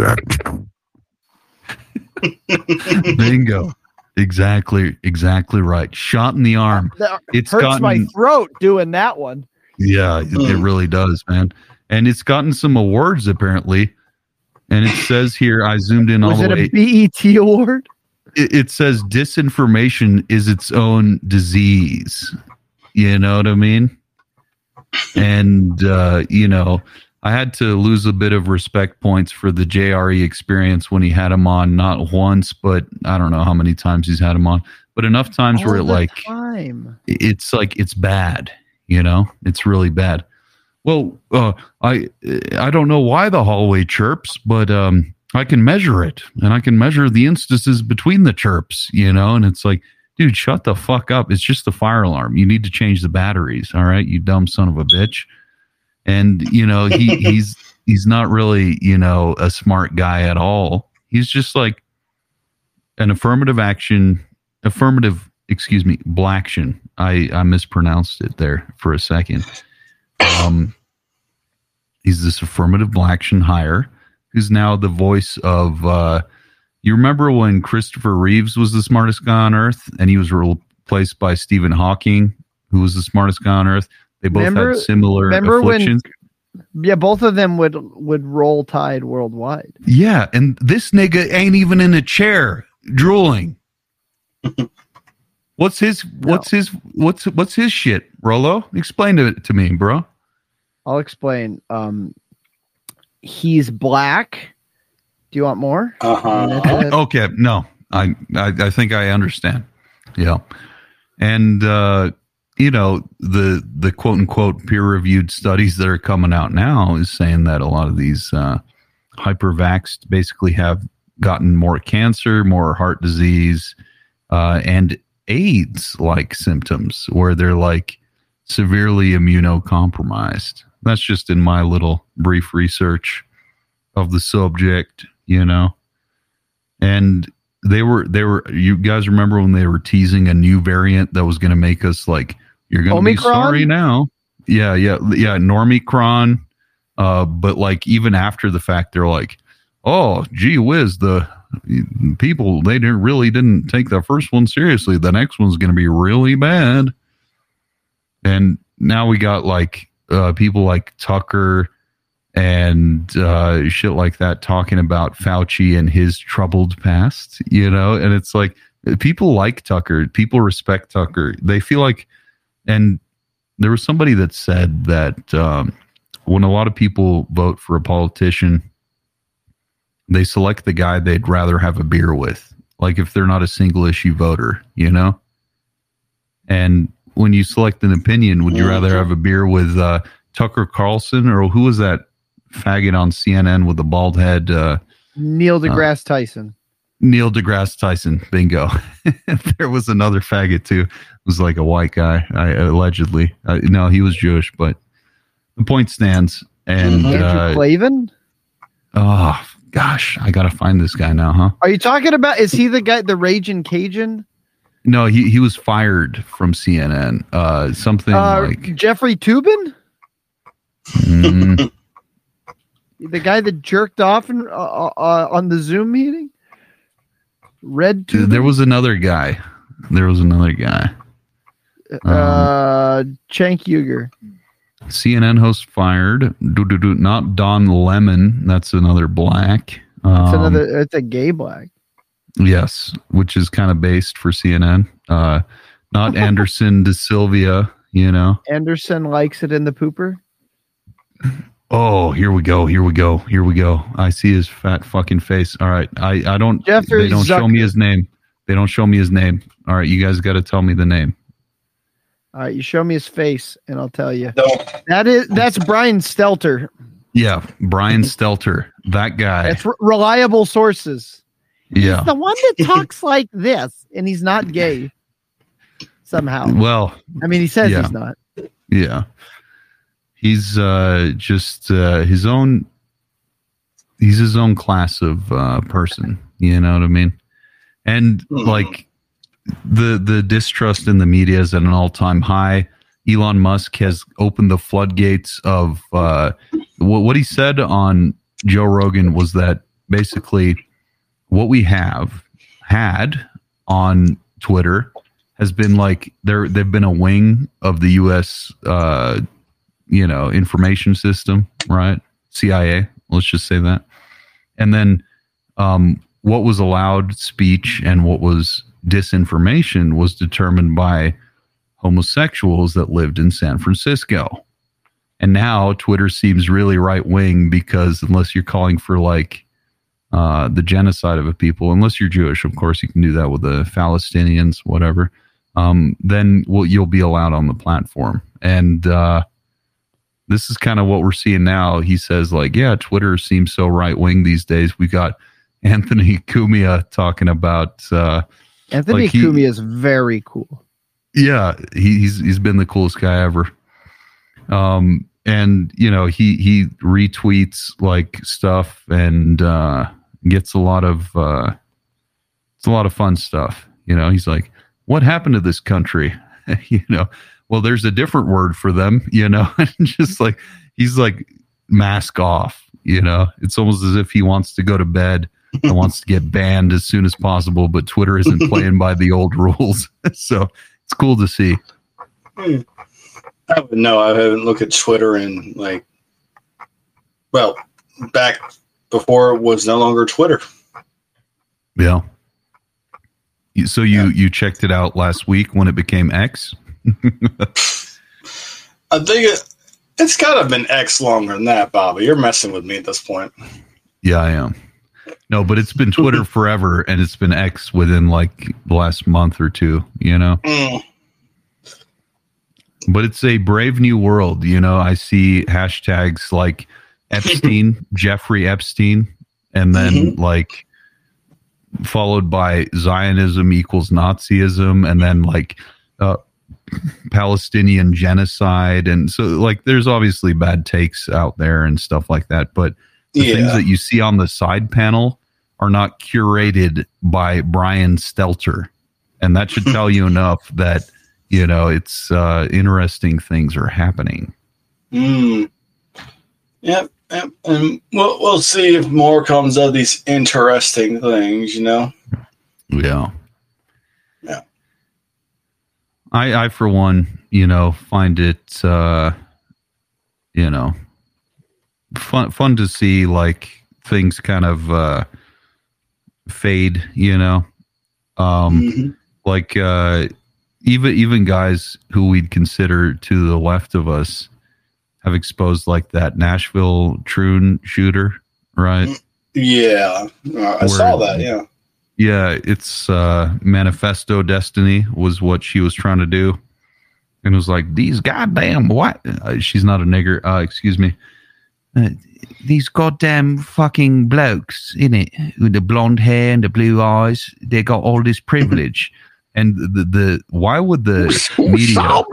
Bingo. Exactly right. Shot in the arm. It hurts my throat doing that one. Yeah, it really does, man. And it's gotten some awards apparently. And it says here, I zoomed in all the way. Was it a BET award? It says disinformation is its own disease. You know what I mean? And, I had to lose a bit of respect points for the JRE experience when he had him on, not once, but I don't know how many times he's had him on, but enough times where it's like, it's bad, it's really bad. Well, I don't know why the hallway chirps, but I can measure it, and I can measure the instances between the chirps, and it's like, dude, shut the fuck up. It's just the fire alarm. You need to change the batteries. All right, you dumb son of a bitch. And, he's not really, a smart guy at all. He's just like an blaction. I mispronounced it there for a second. He's this affirmative blaction hire who's now the voice of, you remember when Christopher Reeves was the smartest guy on earth and he was replaced by Stephen Hawking, who was the smartest guy on earth? They both had similar afflictions. Both of them would roll Tide worldwide. Yeah, and this nigga ain't even in a chair drooling. What's his shit, Rolo? Explain it to me, bro. I'll explain. He's black. Do you want more? Okay, no. I think I understand. Yeah. And the quote unquote peer reviewed studies that are coming out now is saying that a lot of these hyper-vaxxed basically have gotten more cancer, more heart disease, and AIDS like symptoms where they're like severely immunocompromised. That's just in my little brief research of the subject, and they were, you guys remember when they were teasing a new variant that was going to make us like, you're going to be sorry now. Yeah. Normicron. But like even after the fact, they're like, oh, gee whiz, the people, they didn't take the first one seriously. The next one's going to be really bad. And now we got like people like Tucker and shit like that talking about Fauci and his troubled past, and it's like people like Tucker. People respect Tucker. They feel like, and there was somebody that said that when a lot of people vote for a politician, they select the guy they'd rather have a beer with, like if they're not a single issue voter, And when you select an opinion, would you rather have a beer with Tucker Carlson, or who was that faggot on CNN with the bald head? Neil deGrasse Tyson. Neil deGrasse Tyson. Bingo. There was another faggot too. It was like a white guy, allegedly. No, he was Jewish, but the point stands. And Andrew Klavan? Oh, gosh. I got to find this guy now, huh? Are you talking about, is he the guy, the Raging Cajun? No, he was fired from CNN. Something like Jeffrey Toobin? The guy that jerked off on the Zoom meeting? Red Dude, Tube. there was another guy. Cenk Uygur. CNN host fired. Not Don Lemon. That's another black. It's a gay black. Yes, which is kind of based for CNN. Not Anderson De Silvia, you know. Anderson likes it in the pooper. Oh, here we go. I see his fat fucking face. All right. I don't. Jeffrey they don't Zucker. show me his name. All right, you guys got to tell me the name. All right, you show me his face, and I'll tell you. No. That's Brian Stelter. Yeah, Brian Stelter. That guy. That's reliable sources. Yeah. He's the one that talks like this, and he's not gay. Somehow. Well, I mean, he says yeah. he's not. Yeah. He's just his own. He's his own class of person. You know what I mean? And like the distrust in the media is at an all-time high. Elon Musk has opened the floodgates of what he said on Joe Rogan was that basically what we have had on Twitter has been like they've been a wing of the U.S. Information system, right? CIA, let's just say that. And then what was allowed speech and what was disinformation was determined by homosexuals that lived in San Francisco. And now Twitter seems really right wing because unless you're calling for like the genocide of a people, unless you're Jewish, of course you can do that with the Palestinians, whatever. Then you'll be allowed on the platform. And this is kind of what we're seeing now. He says like, yeah, Twitter seems so right wing these days. We got Anthony Cumia talking about Anthony Cumia is very cool. Yeah, he's been the coolest guy ever. And you know, he retweets like stuff and gets a lot of fun stuff. You know, he's like, what happened to this country? You know, well, there's a different word for them, you know, and just like he's like mask off, you know, it's almost as if he wants to go to bed and wants to get banned as soon as possible, but Twitter isn't playing by the old rules. So it's cool to see. No, I haven't looked at Twitter in back before it was no longer Twitter. Yeah. So you checked it out last week when it became X? I think it's kind of been X longer than that, Bobby. You're messing with me at this point. Yeah, I am. No, but it's been Twitter forever, and it's been X within like the last month or two, you know? But it's a brave new world, you know? I see hashtags like Epstein, Jeffrey Epstein, and then like followed by Zionism equals Nazism, and then like Palestinian genocide. And so like there's obviously bad takes out there and stuff like that, but the things that you see on the side panel are not curated by Brian Stelter. And that should tell you enough that, you know, it's interesting things are happening. Yep. And we'll see if more comes of these interesting things, you know? Yeah. Yeah. I for one, you know, find it, you know, fun to see like things kind of fade, you know, like even guys who we'd consider to the left of us have exposed like that Nashville Troon shooter, right? Yeah, I saw that. Yeah, yeah, it's Manifesto Destiny was what she was trying to do, and it was like these goddamn white. She's not a nigger. Excuse me. These goddamn fucking blokes in it with the blonde hair and the blue eyes. They got all this privilege, and the why would the media?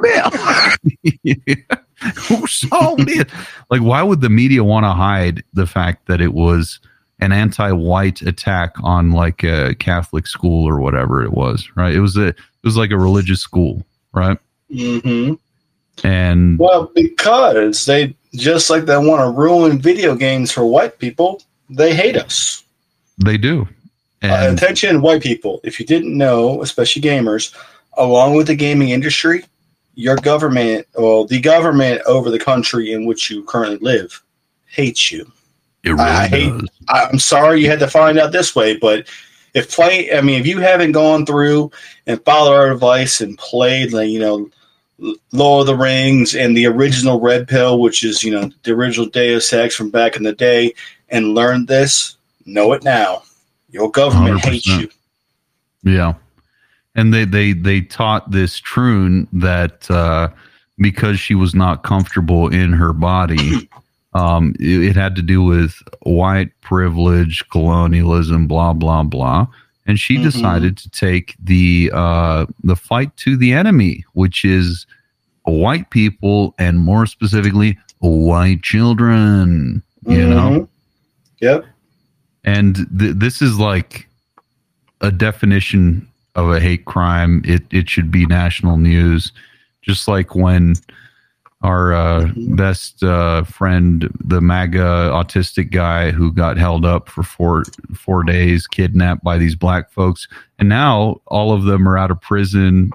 Who sold it? Like, why would the media want to hide the fact that it was an anti-white attack on like a Catholic school or whatever it was? Right? It was like a religious school, right? Mm-hmm. And well, because they just like they want to ruin video games for white people, they hate us. They do. And attention, white people. If you didn't know, especially gamers, along with the gaming industry, your government, well, the government over the country in which you currently live, hates you. it really does. I'm sorry you had to find out this way, but if you haven't gone through and followed our advice and played, Lord of the Rings and the original Red Pill, which is, the original Deus Ex from back in the day, and learned this, know it now. Your government 100%. hates you. Yeah. And they taught this Troon that because she was not comfortable in her body, it had to do with white privilege, colonialism, blah, blah, blah. And she decided to take the fight to the enemy, which is white people, and more specifically, white children, you know? Yep. And this is like a definition of a hate crime. It should be national news, just like when our best friend, the MAGA autistic guy who got held up for four days, kidnapped by these black folks, and now all of them are out of prison,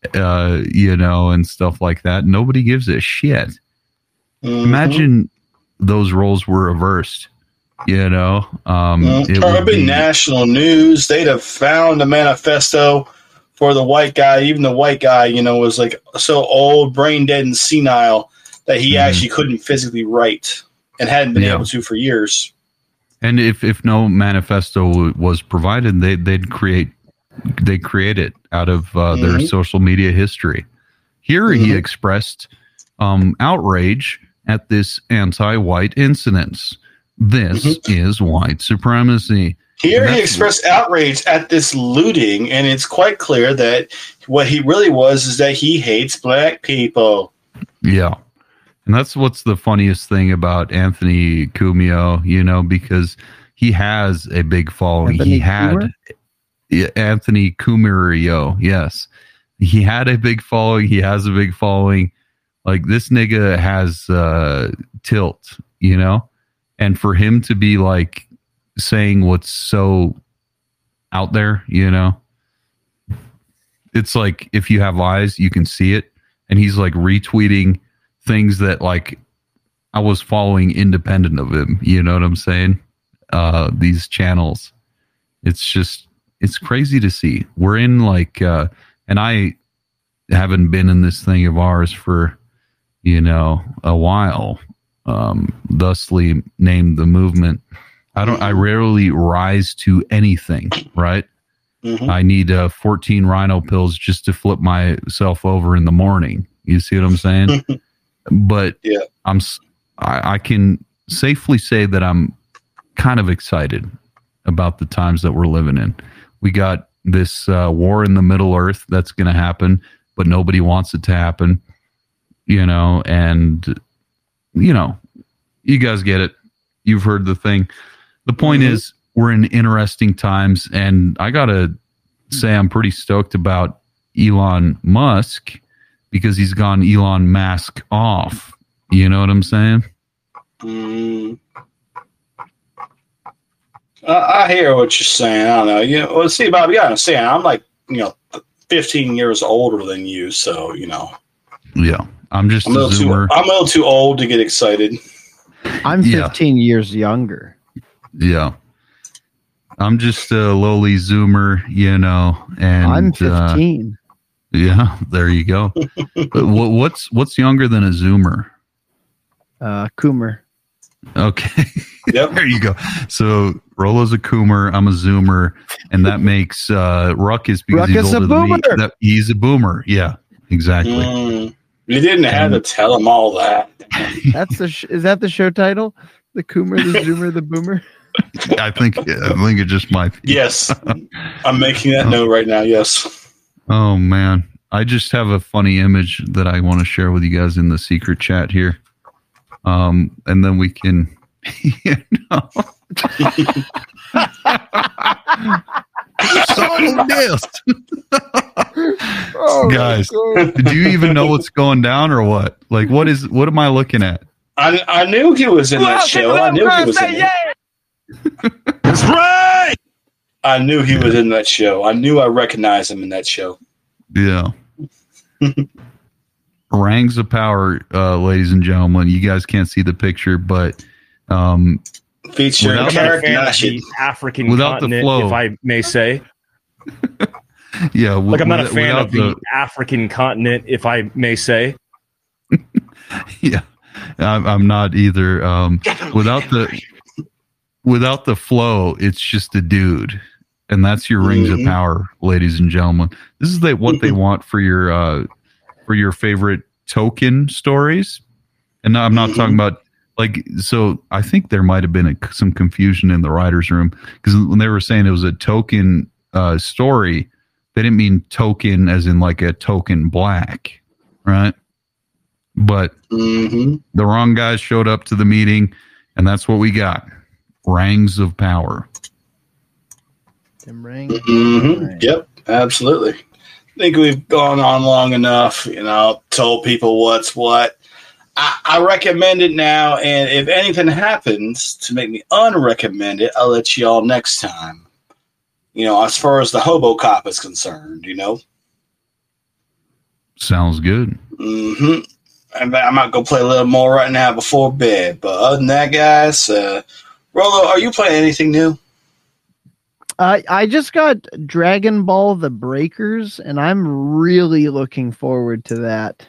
and stuff like that. Nobody gives a shit. Imagine those roles were reversed. It would be national news. They'd have found a manifesto for the white guy. Even the white guy, was like so old, brain dead, and senile that he actually couldn't physically write and hadn't been able to for years. And if no manifesto was provided, they create it out of their social media history. Here he expressed outrage at this anti-white incident. This is white supremacy. Here he expressed outrage at this looting, and it's quite clear that what he really was is that he hates black people. Yeah. And that's what's the funniest thing about Anthony Cumio, because he has a big following. Anthony Cumio, yes. He had a big following. He has a big following. Like, this nigga has tilt, And for him to be like saying what's so out there, it's like if you have eyes, you can see it. And he's like retweeting things that like I was following independent of him. You know what I'm saying? These channels. It's crazy to see. We're in like, and I haven't been in this thing of ours for, a while. Thusly named the movement. I rarely rise to anything, right? I need 14 rhino pills just to flip myself over in the morning. You see what I'm saying? But yeah, I can safely say that I'm kind of excited about the times that we're living in. We got this war in the Middle Earth that's going to happen, but nobody wants it to happen, and you guys get it. You've heard the thing. The point is, we're in interesting times, and I got to say I'm pretty stoked about Elon Musk because he's gone Elon Musk off. You know what I'm saying? I hear what you're saying. I don't know. See, Bob, you got to understand, I'm like, 15 years older than you, so, Yeah. I'm a little too old to get excited. I'm 15 years younger. Yeah. I'm just a lowly Zoomer, and I'm 15. Yeah, there you go. But what's younger than a Zoomer? Coomer. Okay. Yep. There you go. So Rolo's a Coomer, I'm a Zoomer, and that makes Ruckus, because he's older than me. He's a boomer. Yeah, exactly. You didn't have to tell him all that. Is that the show title? The Coomer, the Zoomer, the Boomer? I think it just might be. Yes. I'm making that note right now. Yes. Oh man. I just have a funny image that I want to share with you guys in the secret chat here. And then we can guys, do you even know what's going down or what? Like, what am I looking at? I knew he was in that show. I knew he was in it. That's right. I knew he was in that show. I knew I recognized him in that show. Yeah. Rings of Power, ladies and gentlemen. You guys can't see the picture, but featuring I'm not a Carrick fan of Nashid. the African Without the continent, flow. if I may say. yeah, Like, I'm not a fan of the African continent, if I may say. Yeah, I'm not either. Without the flow, it's just a dude, and that's your Rings of Power, ladies and gentlemen. This is what they want for your favorite token stories. And I'm not talking about so I think there might have been some confusion in the writers' room, because when they were saying it was a token story, they didn't mean token as in like a token black, right? But the wrong guys showed up to the meeting, and that's what we got. Rings of Power. Tim Rang. Yep, absolutely. I think we've gone on long enough, told people what's what. I recommend it now, and if anything happens to make me unrecommend it, I'll let y'all next time. As far as the Hobo Cop is concerned, Sounds good. And I might go play a little more right now before bed. But other than that, guys, Rolo, are you playing anything new? I just got Dragon Ball The Breakers, and I'm really looking forward to that.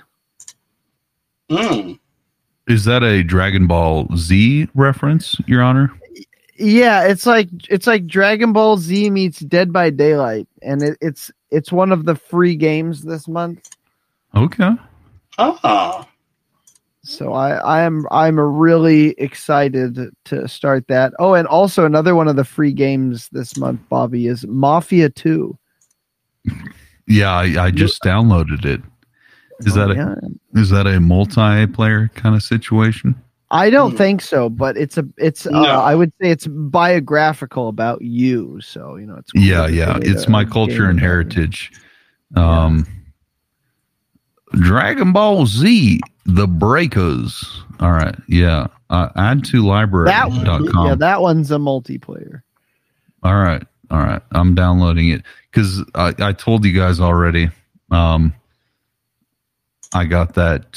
Is that a Dragon Ball Z reference, Your Honor? Yeah, it's like Dragon Ball Z meets Dead by Daylight, and it's one of the free games this month. Okay. Oh. So I'm really excited to start that. Oh, and also another one of the free games this month, Bobby, is Mafia 2. Yeah, I just downloaded it. Is that a multiplayer kind of situation? I don't think so, but it's No. I would say it's biographical about you. So it's cool Yeah. to It's create my a culture game and about it. heritage. Dragon Ball Z, The Breakers. All right. Yeah. Add to library.com. Yeah, that one's a multiplayer. All right. I'm downloading it because I told you guys already. I got that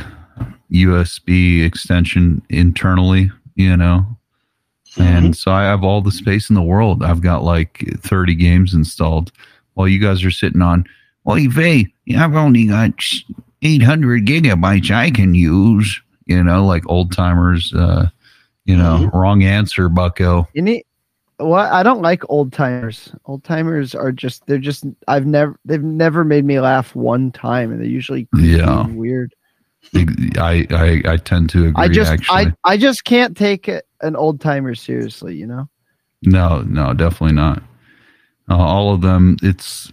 USB extension internally, and so I have all the space in the world. I've got like 30 games installed while you guys are sitting on, well, Yves, I've only got 800 gigabytes I can use, like old timers, wrong answer, bucko. Well, I don't like old timers. Old timers are they've never made me laugh one time, and they're usually creepy and weird. I tend to agree. I just can't take an old timer seriously, No, definitely not. All of them. It's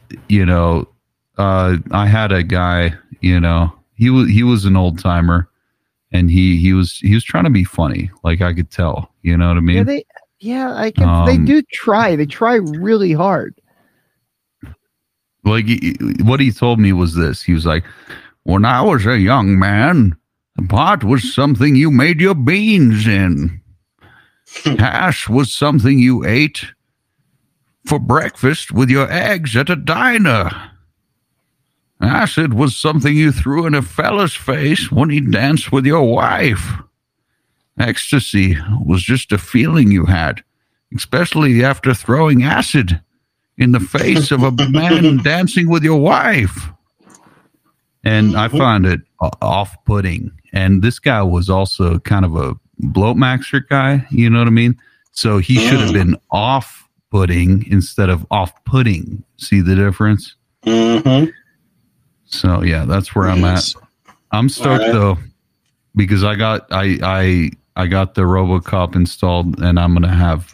I had a guy. He was an old timer, and he was trying to be funny. Like I could tell. You know what I mean? They do try. They try really hard. Like what he told me was this. He was like, when I was a young man, the pot was something you made your beans in. Hash was something you ate for breakfast with your eggs at a diner. Acid was something you threw in a fella's face when he danced with your wife. Ecstasy was just a feeling you had, especially after throwing acid in the face of a man dancing with your wife. And I find it off-putting. And this guy was also kind of a bloatmaxer guy, you know what I mean? So he should have been off-putting instead of off-putting. See the difference? Mm-hmm. So yeah, that's where I'm at. I'm stoked though, because I got the RoboCop installed, and I'm gonna have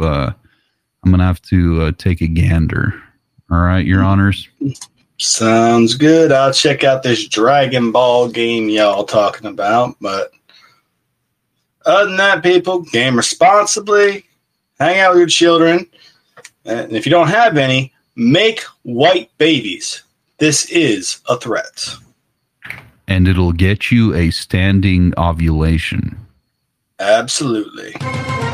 to take a gander. All right, Your Honors. Sounds good. I'll check out this Dragon Ball game y'all talking about. But other than that, people, game responsibly. Hang out with your children. And if you don't have any, make white babies. This is a threat. And it'll get you a standing ovulation. Absolutely.